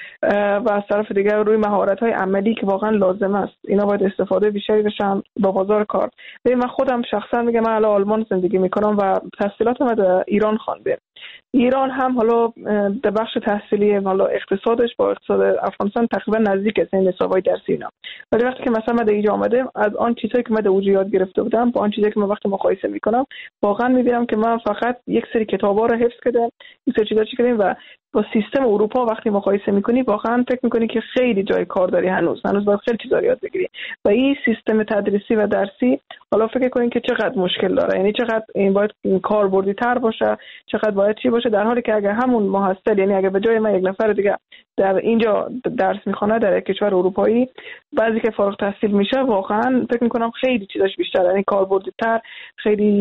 و از طرف دیگر روی مهارت‌های عملی که واقعا لازم است اینا باید استفاده بیشتری بشن با بازار کار. من خودم شخصا میگم من الان آلمان زندگی میکنم و تحصیلاتم در ایران خوانده. ایران هم حالا در بخش تحصیلی حالا اقتصادش با اقتصاد افغانستان تقریبا نزدیک است این نصاب‌های درسی اینا. ولی وقتی که مثلا من در اینجا آمدم از آن چیزایی که من در اونجا یاد گرفته بودم با آن چیزایی که من وقتی مقایسه میکنم واقعا میبینم که من فقط یک سری کتابا رو حفظ کردم، یک سری چیزا کردم و با سیستم اروپا وقتی مقایسه میکنی واقعا فکر میکنی که خیلی جای کار داری، هنوز باید خیلی چیزا یاد بگیری و این سیستم تدریسی و درسی حالا فکر کنین که چقدر مشکل داره، یعنی چقدر این باید کاربردی تر باشه، چقدر باید چی باشه، در حالی که اگر همون محصل یعنی اگر به جای من یک نفر دیگه در اینجا درس میخونه در یک کشور اروپایی بعضی که فارغ التحصیل میشه واقعا فکر میکنم خیلی چیزاش بیشتره، یعنی کاربردی تر، خیلی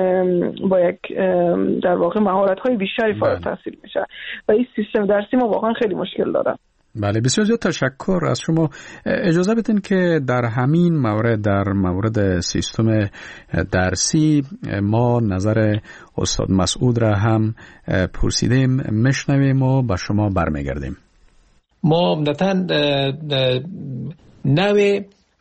با یک در واقع مهارت های بیشتری فارغ التحصیل میشه و این سیستم درسی ما واقعا خیلی مشکل داره. بله بسیار زیاد تشکر از شما. اجازه بدین که در همین مورد در مورد سیستم درسی ما نظر استاد مسعود را هم پرسیدیم، میشنویم و با شما برمیگردیم. ما عمدتاً نوع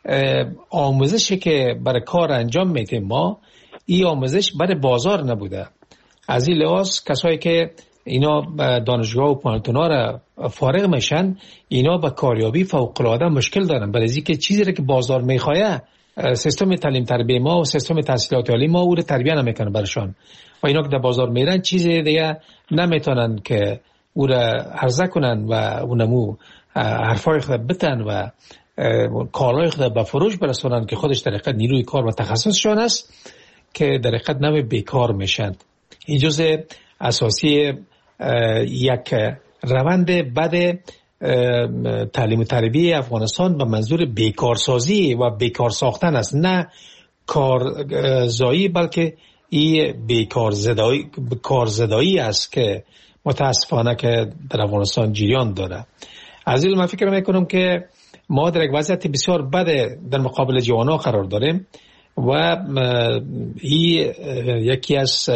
آموزشی که برای کار انجام میدیم ما این آموزش برای بازار نبوده. از این لحاظ کسایی که اینا دانشگاه و پانتونا را فارغ میشن اینا با کاریابی فوق‌العاده مشکل دارن، برای اینکه چیزی را که بازار میخواه سیستم تعلیم تربیه ما و سیستم تحصیلات عالی ما او رو تربیه نمیکنه برشان و اینا که در بازار میرن چیزی دیگه نمیتونن که او را عرضه کنن و اونمو حرفای خود بتن و کارهای خود به فروش برسونن که خودش در حقیقت نیروی کار و تخصصشان است که در حقیقت نوع بیکار میشن. این جزء اساسی یک روند بد تعلیم و تربیه افغانستان به منظور بیکارسازی و بیکار ساختن است، نه کارزایی بلکه این کارزدایی است که متاسفانه که در افغانستان جریان داره. از این من فکر میکنم که ما در یک وضعیت بسیار بد در مقابل جوانان قرار داریم و این یکی از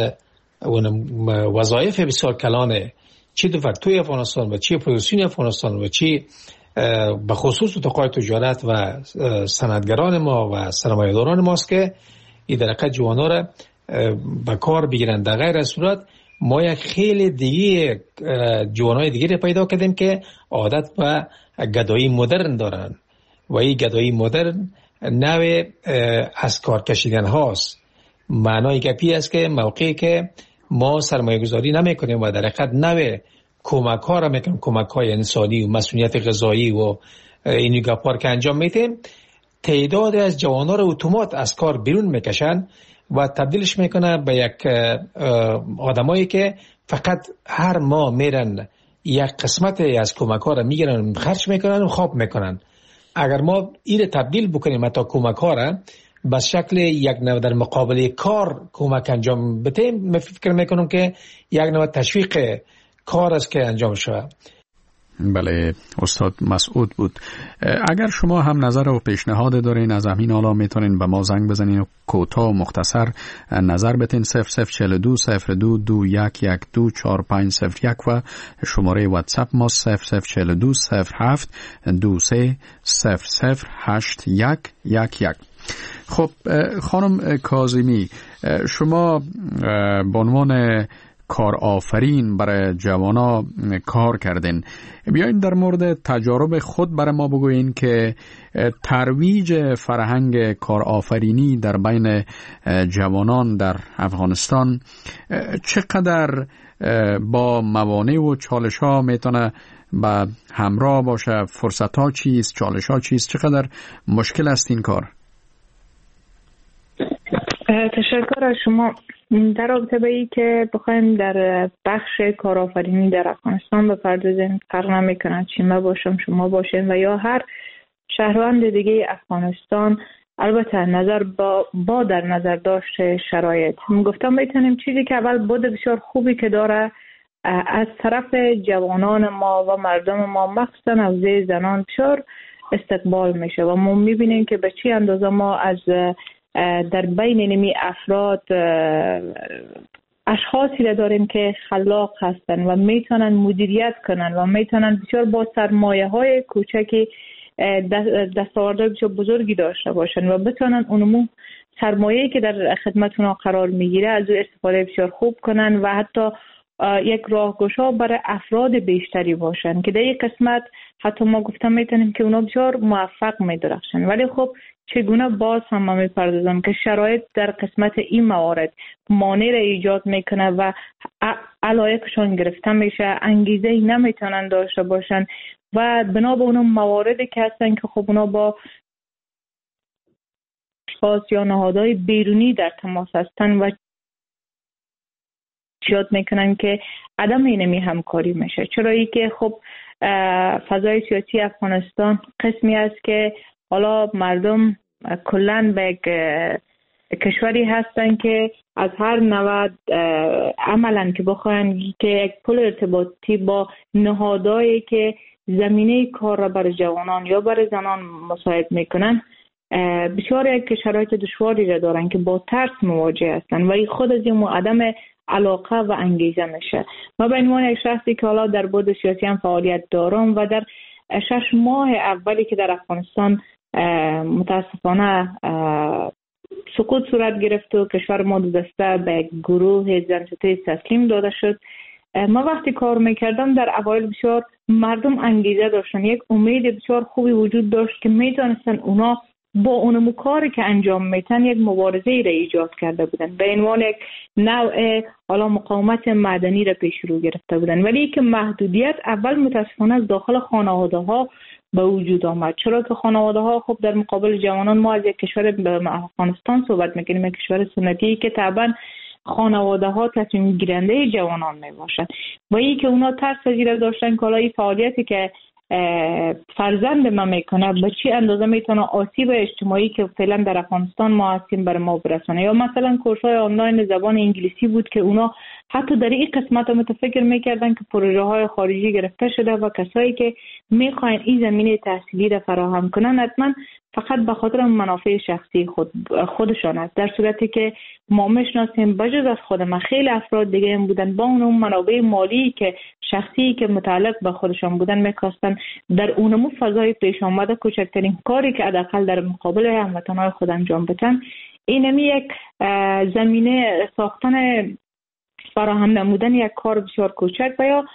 وظایف بسیار کلانه چی در توی افغانستان و چی اپوزیسیون افغانستان و چی به خصوص اتاقای تجارت و صنعتگران ما و سرمایه‌داران ماست که این در حقیقت جوانا را به کار بگیرن. در غیر از صورت ما یک خیلی دیگه جوانای دیگه پیدا کردیم که عادت به گدایی مدرن دارن و این گدایی مدرن نوع از کار کشیدن هاست. معنای گپی است که موقعی که ما سرمایه گذاری نمی کنیم و در حقیقت نوع کمک ها را میکنیم، کمک های انسانی و مسئولیت غذایی و اینی گپار که انجام میتیم، تعداد از جوانان را اتومات از کار بیرون میکشن و تبدیلش میکنه به یک آدمایی که فقط هر ماه میرن یک قسمت از کمک ها را میگیرن، خرج میکنن و خواب میکنن. اگر ما این تبدیل بکنیم حتی کمک ها را به شکل یک نوع در مقابل کار کمک انجام بدیم، من فکر میکنم که یک نوع تشویق کار است که انجام شود. بله، استاد مسعود بود. اگر شما هم نظر و پیشنهاد دارین از همین حالا میتونین به ما زنگ بزنین و کوتاه و مختصر نظر بتین. 0042 02 2112 4501 و شماره واتساپ ما 0042 07 23 008111. خب خانم کاظمی، شما به عنوان کارآفرین برای جوانا کار کردین. بیاین در مورد تجارب خود برای ما بگوین که ترویج فرهنگ کارآفرینی در بین جوانان در افغانستان چقدر با موانع و چالش ها میتونه با همراه باشه؟ فرصت ها چیست؟ چالش ها چیست؟ چقدر مشکل است این کار؟ تشکر از شما. در رابطه با این که بخوایم در بخش کارآفرینی در افغانستان بپردازیم، فرق نمیکنه چی ما باشم شما باشین و یا هر شهروند دیگه افغانستان، البته نظر با در نظر داشت شرایط. گفتم میتونیم چیزی که اول بود بسیار خوبی که داره از طرف جوانان ما و مردم ما، مخصوصا حوزه زنان، بسیار استقبال میشه و ما میبینیم که به چی اندازه ما از در بین نمی افراد اشخاصی را داریم که خلاق هستند و میتونن مدیریت کنن و میتونن بسیار با سرمایه های کوچکی دستاوردهای بسیار بزرگی داشته باشن و بتونن اونمو سرمایه‌ای که در خدمت اونا قرار میگیره از او استفاده بسیار خوب کنن و حتی یک راهگشا برای افراد بیشتری باشن که در این قسمت حتی ما گفتم میتونیم که اونا بسیار موفق میدرخشن. ولی خب چگونه باز هم ما میپردازم که شرایط در قسمت این موارد مانع را ایجاد میکنه و علایقشان گرفته میشه، انگیزه ای نمیتونن داشته باشن و بنا به اون مواردی که هستن که خب اونا با اشخاص یا نهادهای بیرونی در تماس هستن و ایجاد میکنن که عدم اینمی همکاری میشه. چرا ای که خب فضای سیاسی افغانستان قسمی است که حالا مردم کلن به یک کشوری هستن که از هر نوع عملا که بخواین که یک پل ارتباطی با نهادهایی که زمینه کار را برای جوانان یا برای زنان مساعد میکنن، بسیار یک شرایط دشواری را دارن که با ترس مواجه هستن و این خود از این عدم علاقه و انگیزه میشه. ما به عنوان یک شخصی که حالا در بعد سیاسی هم فعالیت دارم و در 6 ماه اولی که در افغانستان متاسفانه سقوط صورت گرفت و کشور ما دو دسته به گروه زنسته‌ای تسلیم داده شد، ما وقتی کار میکردم در اوایل بسیار مردم انگیزه داشتن، یک امید بسیار خوبی وجود داشت که میتونستن اونا با اونمو کاری که انجام میتن یک مبارزه ای را ایجاد کرده بودن، به عنوان یک نوع حالا مقاومت مدنی را پیش رو گرفته بودن. ولی که محدودیت اول متاسفانه از داخل خانواده ها به وجود آمد، چرا که خانواده ها خب در مقابل جوانان، ما از یک کشور به افغانستان صحبت میکنیم، یک کشور سنتی که طبعا خانواده ها تصمیم گیرنده جوانان می باشند و این که اونا ترس از این داشتن که حالا فعالیتی که فرزند ما میکنه به چی اندازه میتونه آسیب اجتماعی که فعلا در افغانستان ما هستیم برای ما برسونه. یا مثلا کورس‌های آنلاین زبان انگلیسی بود که اونا حتی در این قسمت متفکر میکردن که پروژه های خارجی گرفته شده و کسایی که میخواین این زمینه تحصیلی را فراهم کنن حتما فقط به خاطر منافع شخصی خودشان است، در صورتی که ما میشناسیم بجز از خود ما خیلی افراد دیگه هم بودن با اون منابع مالی که شخصی که متعلق به خودشان بودن میخواستن در اونمو فضای پیش آمده کوچکترین کاری که حداقل در مقابل هموطنان خود انجام بدن، اینمی یک زمینه ساختن فراهم نمودن یک کار بسیار کوچک و یا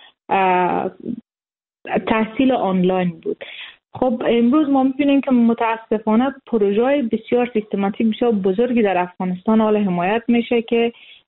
تحصیل آنلاین بود. خب امروز ما می‌بینیم که متاسفانه پروژه‌های بسیار سیستماتیک بسیار بزرگی در افغانستان حال حمایت میشه که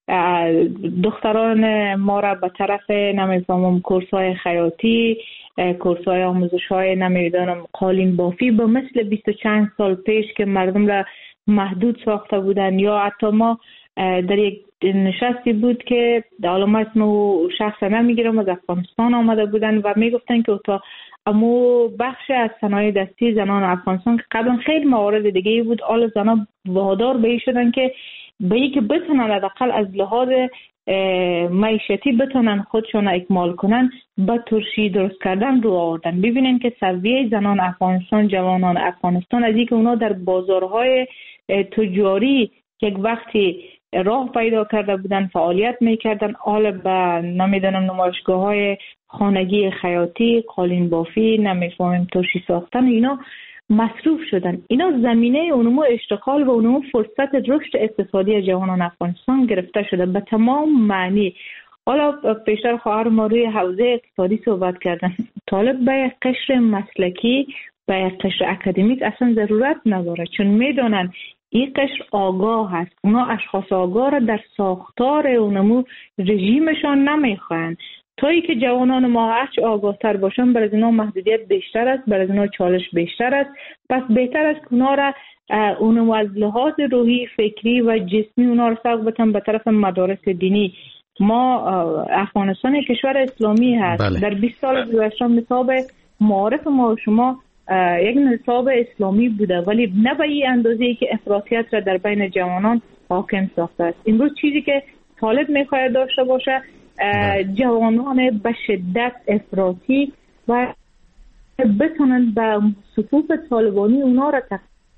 دختران ما را به طرف نمیفهمم کورس‌های خیاطی، کورس‌های آموزش‌های نمیدونم قالین بافی به مثل 20 چند سال پیش که مردم را محدود ساخته بودن، یا حتی ما در یک نشستی بود که حالا ما اسم شخص نمیگیرم از افغانستان آمده بودن و میگفتن که تا امو بخش از صنایع دستی زنان افغانستان که قبلا خیلی موارد دیگه بود، حالا زنان وادار به این شدن که به اینکه بتونن حداقل از لحاظ معیشتی بتونن خودشون اکمال کنن، به ترشی درست کردن رو آوردن. ببینین که سویه زنان افغانستان، جوانان افغانستان، از اینکه اونا در بازارهای تجاری که یک وقتی راه پیدا کرده بودن، فعالیت میکردن، حالا به نمیدونم نمایشگاه‌های خانگی خیاطی، قالین بافی، نمیفهمیم ترشی ساختن، اینا مصروف شدن. اینا زمینه اونمو اشتغال و اونمو فرصت رشد اقتصادی جوانان افغانستان گرفته شده به تمام معنی. حالا پیشتر خواهر ما روی حوزه اقتصادی صحبت کردن. طالب به یک قشر مسلکی، به یک قشر اکادمیک اصلا ضرورت نداره، چون میدونن این قشر آگاه هست. اونا اشخاص آگاه را در ساختار اونمو رژیمشان نمیخواهند. تایی که جوانان ما هرچه آگاه تر باشن، برای اینا محدودیت بیشتر است، برای اینا چالش بیشتر است. پس بهتر است که اونا را اونمو از لحاظ روحی، فکری و جسمی اونا را سوق بتن به طرف مدارس دینی. ما افغانستان کشور اسلامی هست. بله. در 20 سال گذشته نصاب معارف ما و شما یک نصاب اسلامی بوده، ولی نه به این اندازه‌ای که افراطیت را در بین جوانان حاکم ساخته است. امروز چیزی که طالب می‌خواهد داشته باشه جوانان به شدت افراطی و بتونن به صفوف طالبانی اونا را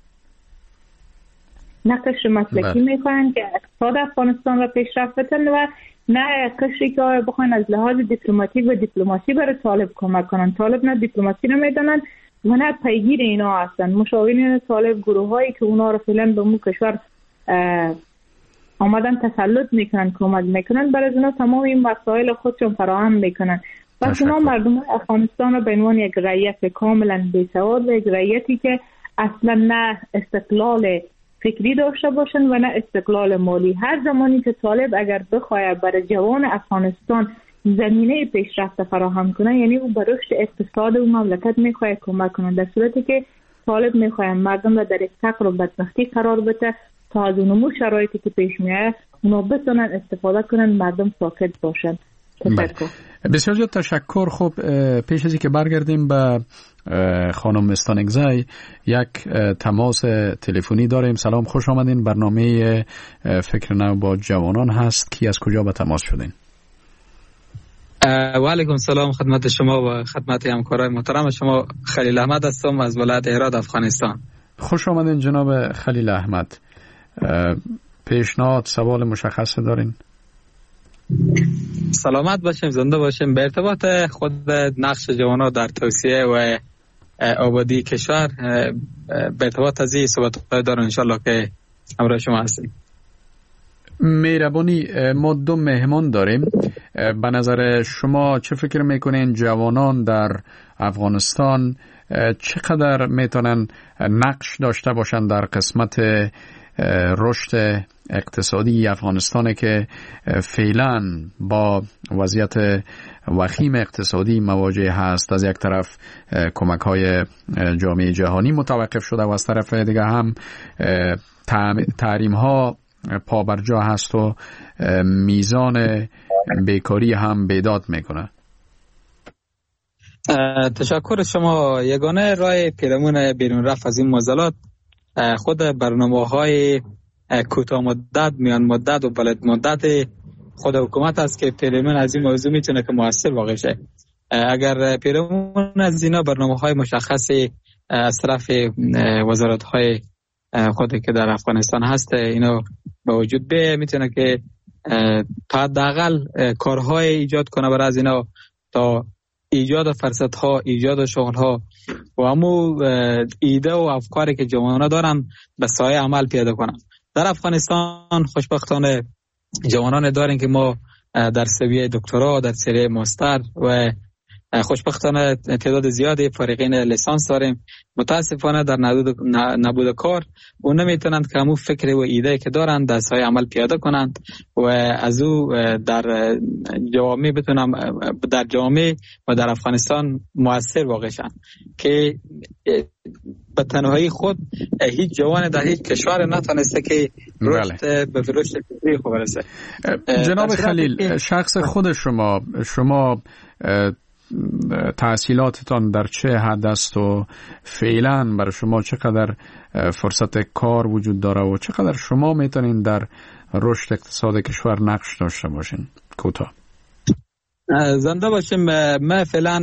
نقش مسلکی میخواهند که اقتصاد افغانستان را پیشرفت بدن و نه قشری که بخواهند از لحاظ دیپلماتیک و دیپلماسی برای طالب کمک کنند. طالب نه دیپلماسی رو میدانند و نه پیگیر اینا هستند. مشاورین طالب، گروه هایی که اونا را فعلا به مو کشور آمدن تسلط میکنن، کمک میکنن، برای اونا تمام این مسائل خودشون فراهم میکنن. پس اونا مردم افغانستان را به عنوان یک رعیت کاملا بیسواد و یک رعیتی که اصلا نه استقلال فکری داشته باشن و نه استقلال مالی. هر زمانی که طالب اگر بخواد برای جوان افغانستان زمینه پیشرفت فراهم کنه، یعنی او به رشد اقتصاد و مملکت میخواد کمک کنه. در صورتی که طالب میخواد مردم را در فقر و بدبختی قرار بده تا از اونمو شرایطی که پیش میاد اونا بتونن استفاده کنن، مردم ساکت باشن. بسیار زیاد تشکر. خب پیش از اینکه برگردیم به خانم استانگزی، یک تماس تلفنی داریم. سلام، خوش آمدین. برنامه فکر نو با جوانان هست. کی از کجا به تماس شدین؟ و علیکم سلام خدمت شما و خدمت همکارای محترم شما. خلیل احمد هستم از ولایت هرات افغانستان. خوش آمدین جناب خلیل احمد. پیشنهاد، سوال مشخص دارین؟ سلامت باشیم، زنده باشیم. به ارتباط خود نقش جوانان در توسعه و آبادی کشور، به ارتباط از این صحبت دارم انشالله که همراه شما هستیم. مهربانی، ما دو مهمان داریم. به نظر شما چه فکر میکنین جوانان در افغانستان چقدر میتونن نقش داشته باشن در قسمت رشد اقتصادی افغانستان که فعلا با وضعیت وخیم اقتصادی مواجه هست؟ از یک طرف کمک های جامعه جهانی متوقف شده و از طرف دیگه هم تحریم ها پابرجا هست و میزان بیکاری هم بیداد میکنه. تشکر شما. یگانه راه پیرامون بیرون رفت از این معضلات خود برنامه‌های کوتاه مدت، میان مدت و بلند مدت خود حکومت است که پیرامون از این موضوع میتونه که موثر واقع شه. اگر پیرامون از اینا برنامه‌های مشخصی از طرف وزارت‌های خودی که در افغانستان هست اینا به وجود بیه، میتونه که تا حداقل کارهای ایجاد کنه برای از اینا تا ایجاد فرصت‌ها، ایجاد شغل‌ها و همون ایده و افکاری که جوانان دارن به سایه عمل پیاده کنن. در افغانستان خوشبختانه جوانان داریم که ما در سویه دکترا، در سویه ماستر و خوشبختانه تعداد زیادی فارغین لیسانس داریم. متاسفانه در نبود کار و نمیتونند که همون فکر و ایده که دارند در سایه عمل پیاده کنند و از او در جوامع بتونم در جوامع و در افغانستان موثر واقع شن که به تنهایی خود هیچ جوان در هیچ کشور نتونسته که رشد به رشد فکری خوب برسه. جناب خلیل، شخص خود شما تحصیلاتتان در چه حد است و فعلا برای شما چقدر فرصت کار وجود داره و چقدر شما میتونین در رشد اقتصاد کشور نقش داشته باشین؟ کوتاه. زنده باشیم. من فعلا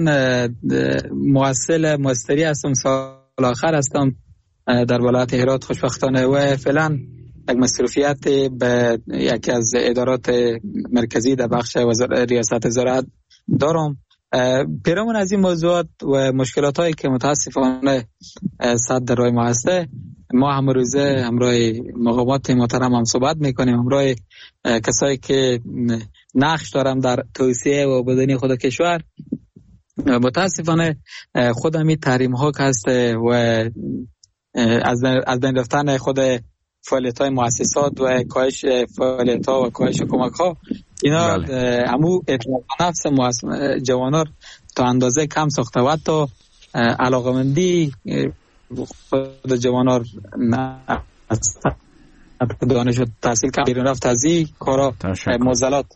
مؤثری هستم، سال آخر هستم در ولایت هرات خوشبختانه و فعلا یک مصروفیت به یکی از ادارات مرکزی در بخش ریاست زراعت دارم. پیرامون از این موضوعات و مشکلات هایی که متاسفانه صد در راه ما هسته، ما هم روزه همراه مقامات محترم هم صحبت میکنیم، همراه کسایی که نقش دارم در توسعه و آبادانی خود کشور. متاسفانه خودم این تحریم ها که هست و از بین رفتن خود فعالیت های مؤسسات و کاهش فعالیت ها و کاهش کمک ها، اینا همو اعتماد به نفس جوانان تا اندازه کم ساخته و حتی علاقمندی خود جوانان دانش و تحصیل که بیرون رفت از این کارا معضلات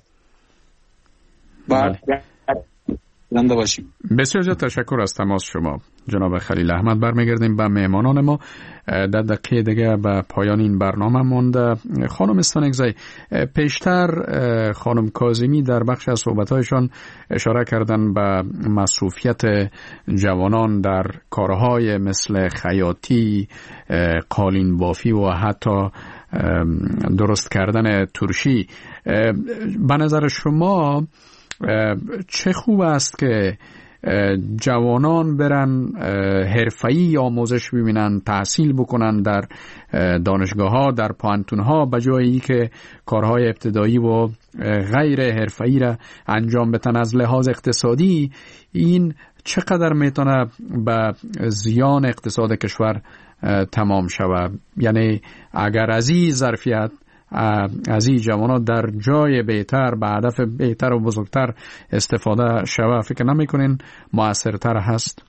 زنده باشیم. بسیار زیاد تشکر از تماس شما جناب خلیل احمد. برمیگردیم به مهمانان ما. در دقیقه دیگه به پایان این برنامه مونده. خانم استانگزی، پیشتر خانم کاظمی در بخش از صحبت‌هایشان اشاره کردن به مصروفیت جوانان در کارهای مثل خیاطی، قالین بافی و حتی درست کردن ترشی. به نظر شما چه خوب است که جوانان برن حرفه‌ای آموزش ببینن، تحصیل بکنن در دانشگاه‌ها، در پوهنتون‌ها، به جایی که کارهای ابتدایی و غیر حرفه‌ای را انجام بدن؟ از لحاظ اقتصادی این چقدر میتونه به زیان اقتصاد کشور تمام شود؟ یعنی اگر از این ظرفیت از این جوانان در جای بهتر به هدف بهتر و بزرگتر استفاده شود، فکر نمی‌کنین موثرتر هست؟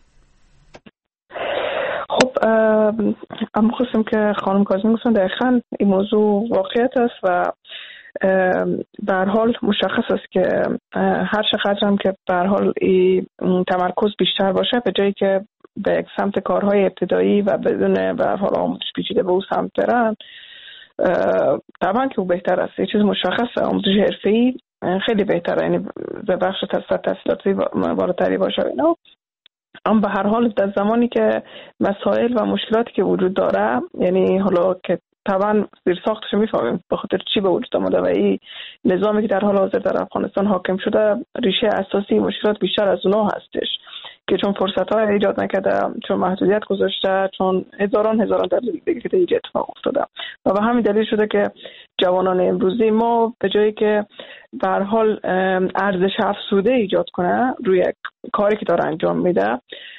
خب اما خواستم که خانم کاظمی گفتن دقیقاً این موضوع واقعیت است و به هر حال مشخص است که هر چقدر هم که به هر حال تمرکز بیشتر باشه به جایی که به سمت کارهای ابتدایی و بدون به هر حال آموزش پیچیده به اون سمت برن، طبعا که او بهتر است. یه چیز مشخصه، آموزش حرفه‌ای خیلی بهتره، یعنی به بخش تحصیلاتی بالاتری باشه اینا. اما به هر حال در زمانی که مسائل و مشکلاتی که وجود داره، یعنی حالا که طبعا زیر ساختش میفهمیم به خاطر چی به وجود آمده و این نظامی که در حال حاضر در افغانستان حاکم شده، ریشه اساسی مشکلات بیشتر از اونها هستش که چون فرصت‌های ایجاد نکرده، چون محدودیت گذاشته، چون هزاران دلیل دیگه که اینجا اتفاق افتاده و به همین دلیل شده که جوانان امروزی ما به جایی که به هر حال ارزش افزوده ایجاد کنه روی کاری که داره انجام میده،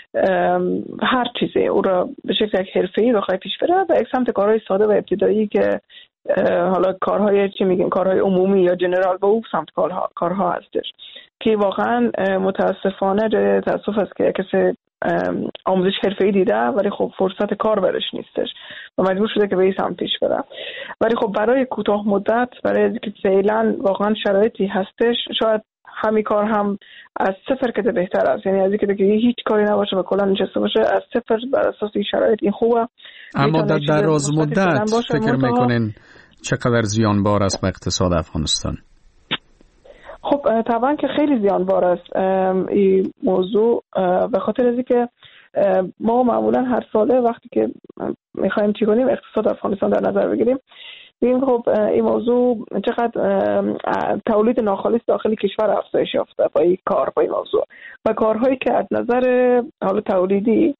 هر چیزی او را به شکل یک حرفه‌ای بخواد پیش بره و یک سمت کارهای ساده و ابتدایی که حالا کارهای چی میگن کارهای عمومی یا جنرال به اون سمت کارها هستش که واقعا متاسفانه تاسف است که کسی آموزش حرفه‌ای دیده ولی خب فرصت کار برش نیستش و مجبور شده که به این سمت پیش بره. ولی خب برای کوتاه مدت، برای اینکه فعلا واقعا شرایطی هستش، شاید همین کار هم از صفر که بهتر است، یعنی از اینکه هیچ کاری نباشه و کلا نشسته باشه، از صفر بر اساس این شرایط این خوبه. اما در دراز مدت فکر میکنین چقدر زیانبار است به اقتصاد افغانستان؟ خب طبعا که خیلی زیانبار است این موضوع، به خاطر از اینکه ما معمولا هر ساله وقتی که میخوایم چی کنیم اقتصاد افغانستان در نظر بگیریم، ببینیم خب این موضوع چقدر تولید ناخالص داخلی کشور افزایش یافته با این کار، با این موضوع و کارهایی که از نظر حال تولیدی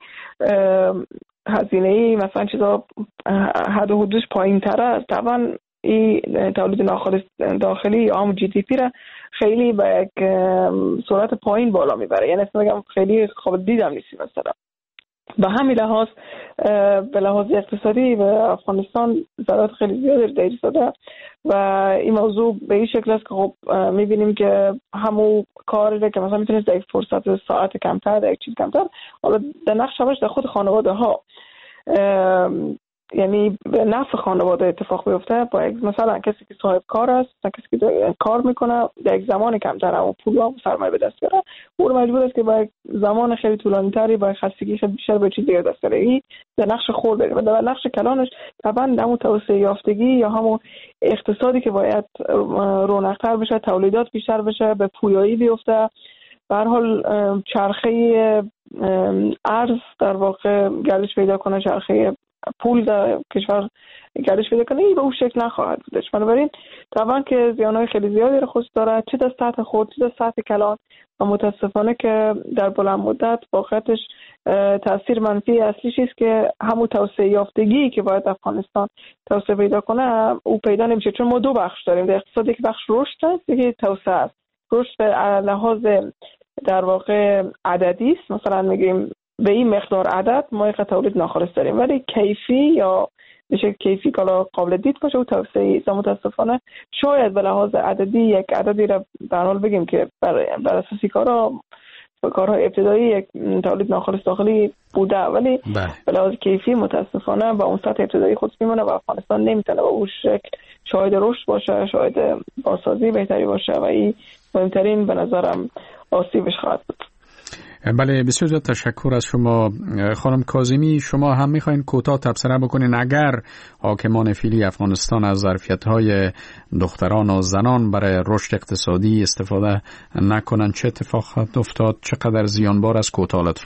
هزینه‌ای مثلا چیزا حد و حدودش پایین‌تر است، طبعا این تولید ناخالص داخلی عام جی دی پی را خیلی به یک سرعت پایین بالا میبره، یعنی اصلا بگم خیلی قابل دیدم نیستی. مثلا به همین لحاظ به لحاظ اقتصادی و افغانستان ضررات خیلی زیادی داری شده و این موضوع به این شکل است که خب میبینیم که همون کاری که مثلا میتونید یک فرصت ساعت کمتر، یک چیز کمتر، حالا در نقش شبش در خود خانواده ها یعنی به نفع خانواده اتفاق بیفته، با مثلا کسی که صاحب کار است، کسی که کار میکنه در یک زمان کمتر و پول و سرمایه به دست بیاره، او مجبور است که با یک زمان خیلی طولانی تری با خستگی خیلی بیشتر به چیز دیگه دست بیاره. این در نقش خور بره و در نقش کلانش طبعا همون توسعه یافتگی یا همون اقتصادی که باید رونق‌تر بشه، تولیدات بیشتر بشه، به پویایی بیفته. به هر حال چرخه ارز در واقع گردش پیدا کنه، چرخه پول در کشور گردش پیدا کنه، این به اون شکل نخواهد بودش. بنابراین طبعا که زیانهای خیلی زیادی رو خود داره، چه در سطح خود چه در سطح کلان، و متاسفانه که در بلند مدت واقعیتش تاثیر منفی اصلیش است که همون توسعه یافتگی که باید افغانستان توسعه پیدا کنه او پیدا نمیشه، چون ما دو بخش داریم در اقتصاد. یک بخش رشد است، یکی توسعه است. رشد به لحاظ در واقع عددی است، مثلا میگیم به این مقدار عدد ما یک تولید ناخالص داریم، ولی کیفی یا بشه کیفی کالا قابل دید باشه و توسعه است. متاسفانه شاید به لحاظ عددی یک عددی را در حال بگیم که بر اساس کارهای ابتدایی یک تولید ناخالص داخلی بوده، ولی به لحاظ کیفی متاسفانه با اون سطح ابتدایی خود میمونه و افغانستان نمیتونه با اون شکل شاهد رشد باشه، شاهد بازسازی بهتری باشه و این مهمترین به نظرم آسیبش خواهد بود. بله، بسیار زیاد تشکر از شما خانم کاظمی. شما هم میخواین کوتاه تبصره بکنین اگر حاکمان فعلی افغانستان از ظرفیت‌های دختران و زنان برای رشد اقتصادی استفاده نکنن چه اتفاق خواهد افتاد؟ چقدر زیانبار است؟ کوتاه لطفاً.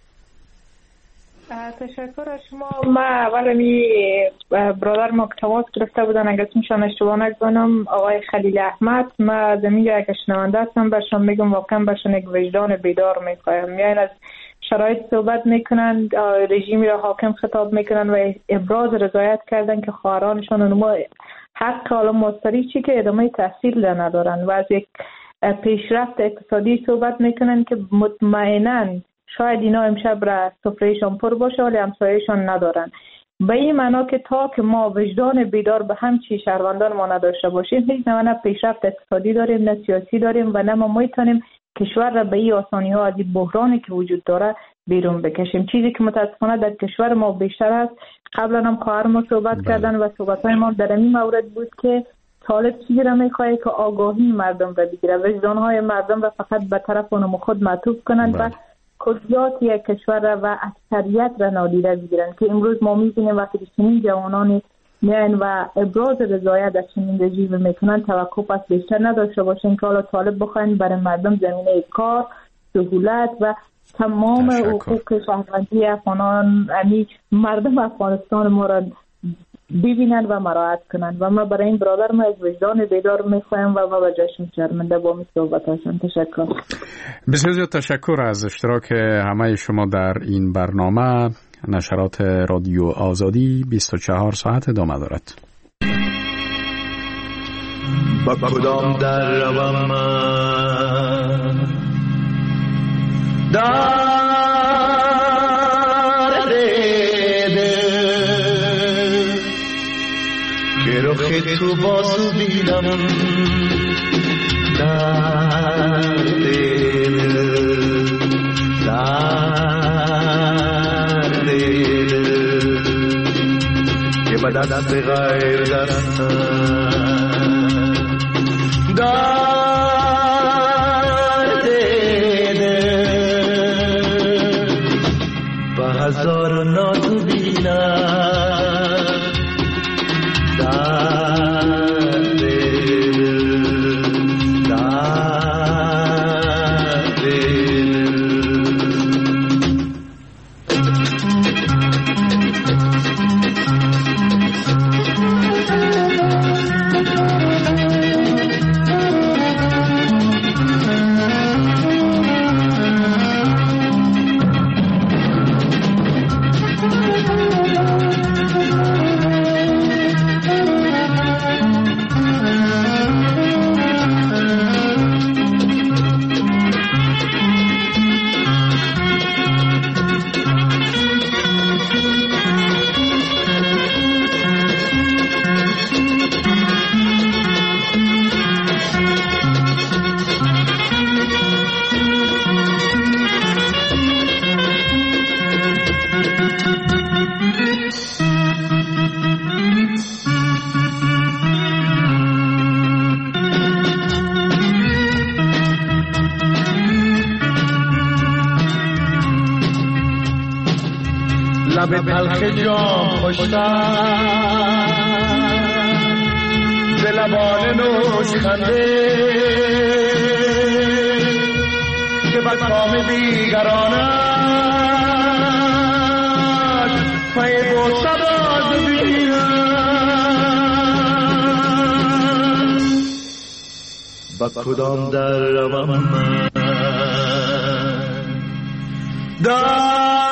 تشکر از شما. ما اولی برادر ما که تماس گرفته بودن، اگر میشان اشتباه نکنم آقای خلیل احمد، ما زمین یک شنونده هستم، برشان میگم واقعا برشان یک وجدان بیدار میخوایم. میان از شرایط صحبت میکنن، رژیمی را حاکم خطاب میکنن و ابراز رضایت کردن که خواهرانشان اونما حق حالا مستری چی که ادامه تحصیل ندارن و از یک پیشرفت اقتصادی صحبت میکنن که مطمئناً شاید اینا امشب را سفرهشان پر باشه ولی همسایه‌شان ندارن. به این معنا که تا که ما وجدان بیدار به همچی شهروندان ما نداشته باشیم، هیچ نه پیشرفت اقتصادی داریم نه سیاسی داریم و نه ما میتونیم کشور را به این آسانی ها از این بحرانی که وجود داره بیرون بکشیم. چیزی که متاسفانه در کشور ما بیشتر است. قبلا هم خواهر ما صحبت کردن و صحبت‌های ما در این مورد بود که طالب چیزی را میخواهد که آگاهی مردم را بگیره، وجدان‌های مردم را فقط به طرف اونم خود معطوف کنند و کلیات یک کشور را و اکثریت را نادیده بگیرن که امروز ما می‌بینیم وقتی چنین جوانانی میان و ابراز رضایت از چنین رژیم میکنن، توقع پس بیشتر نداشته باشین که حالا طالب بخواین برای مردم زمینه کار، سهولت و تمام حقوق شهروندی افغانان، یعنی مردم افغانستان ما را ببینن و مراعات کنن و ما برای این برادر ما از وجدان بیدار میخوایم و با جشن شرمنده با می صحبتاشون. تشکر. بسیار زیاد تشکر از اشتراک همه شما در این برنامه. نشرات رادیو آزادی 24 ساعت ادامه دارد. با کدام در روم من در دیده که رخ تو بازو بینم در دیده که با دست غیر دستم در دیده با هزار نازو بینم در دیده در دیده. لب تلخ جام خوشتر به لبان نوشخنده که بر کام بیگرانت پای بوسه باز بینم با کدام در روم من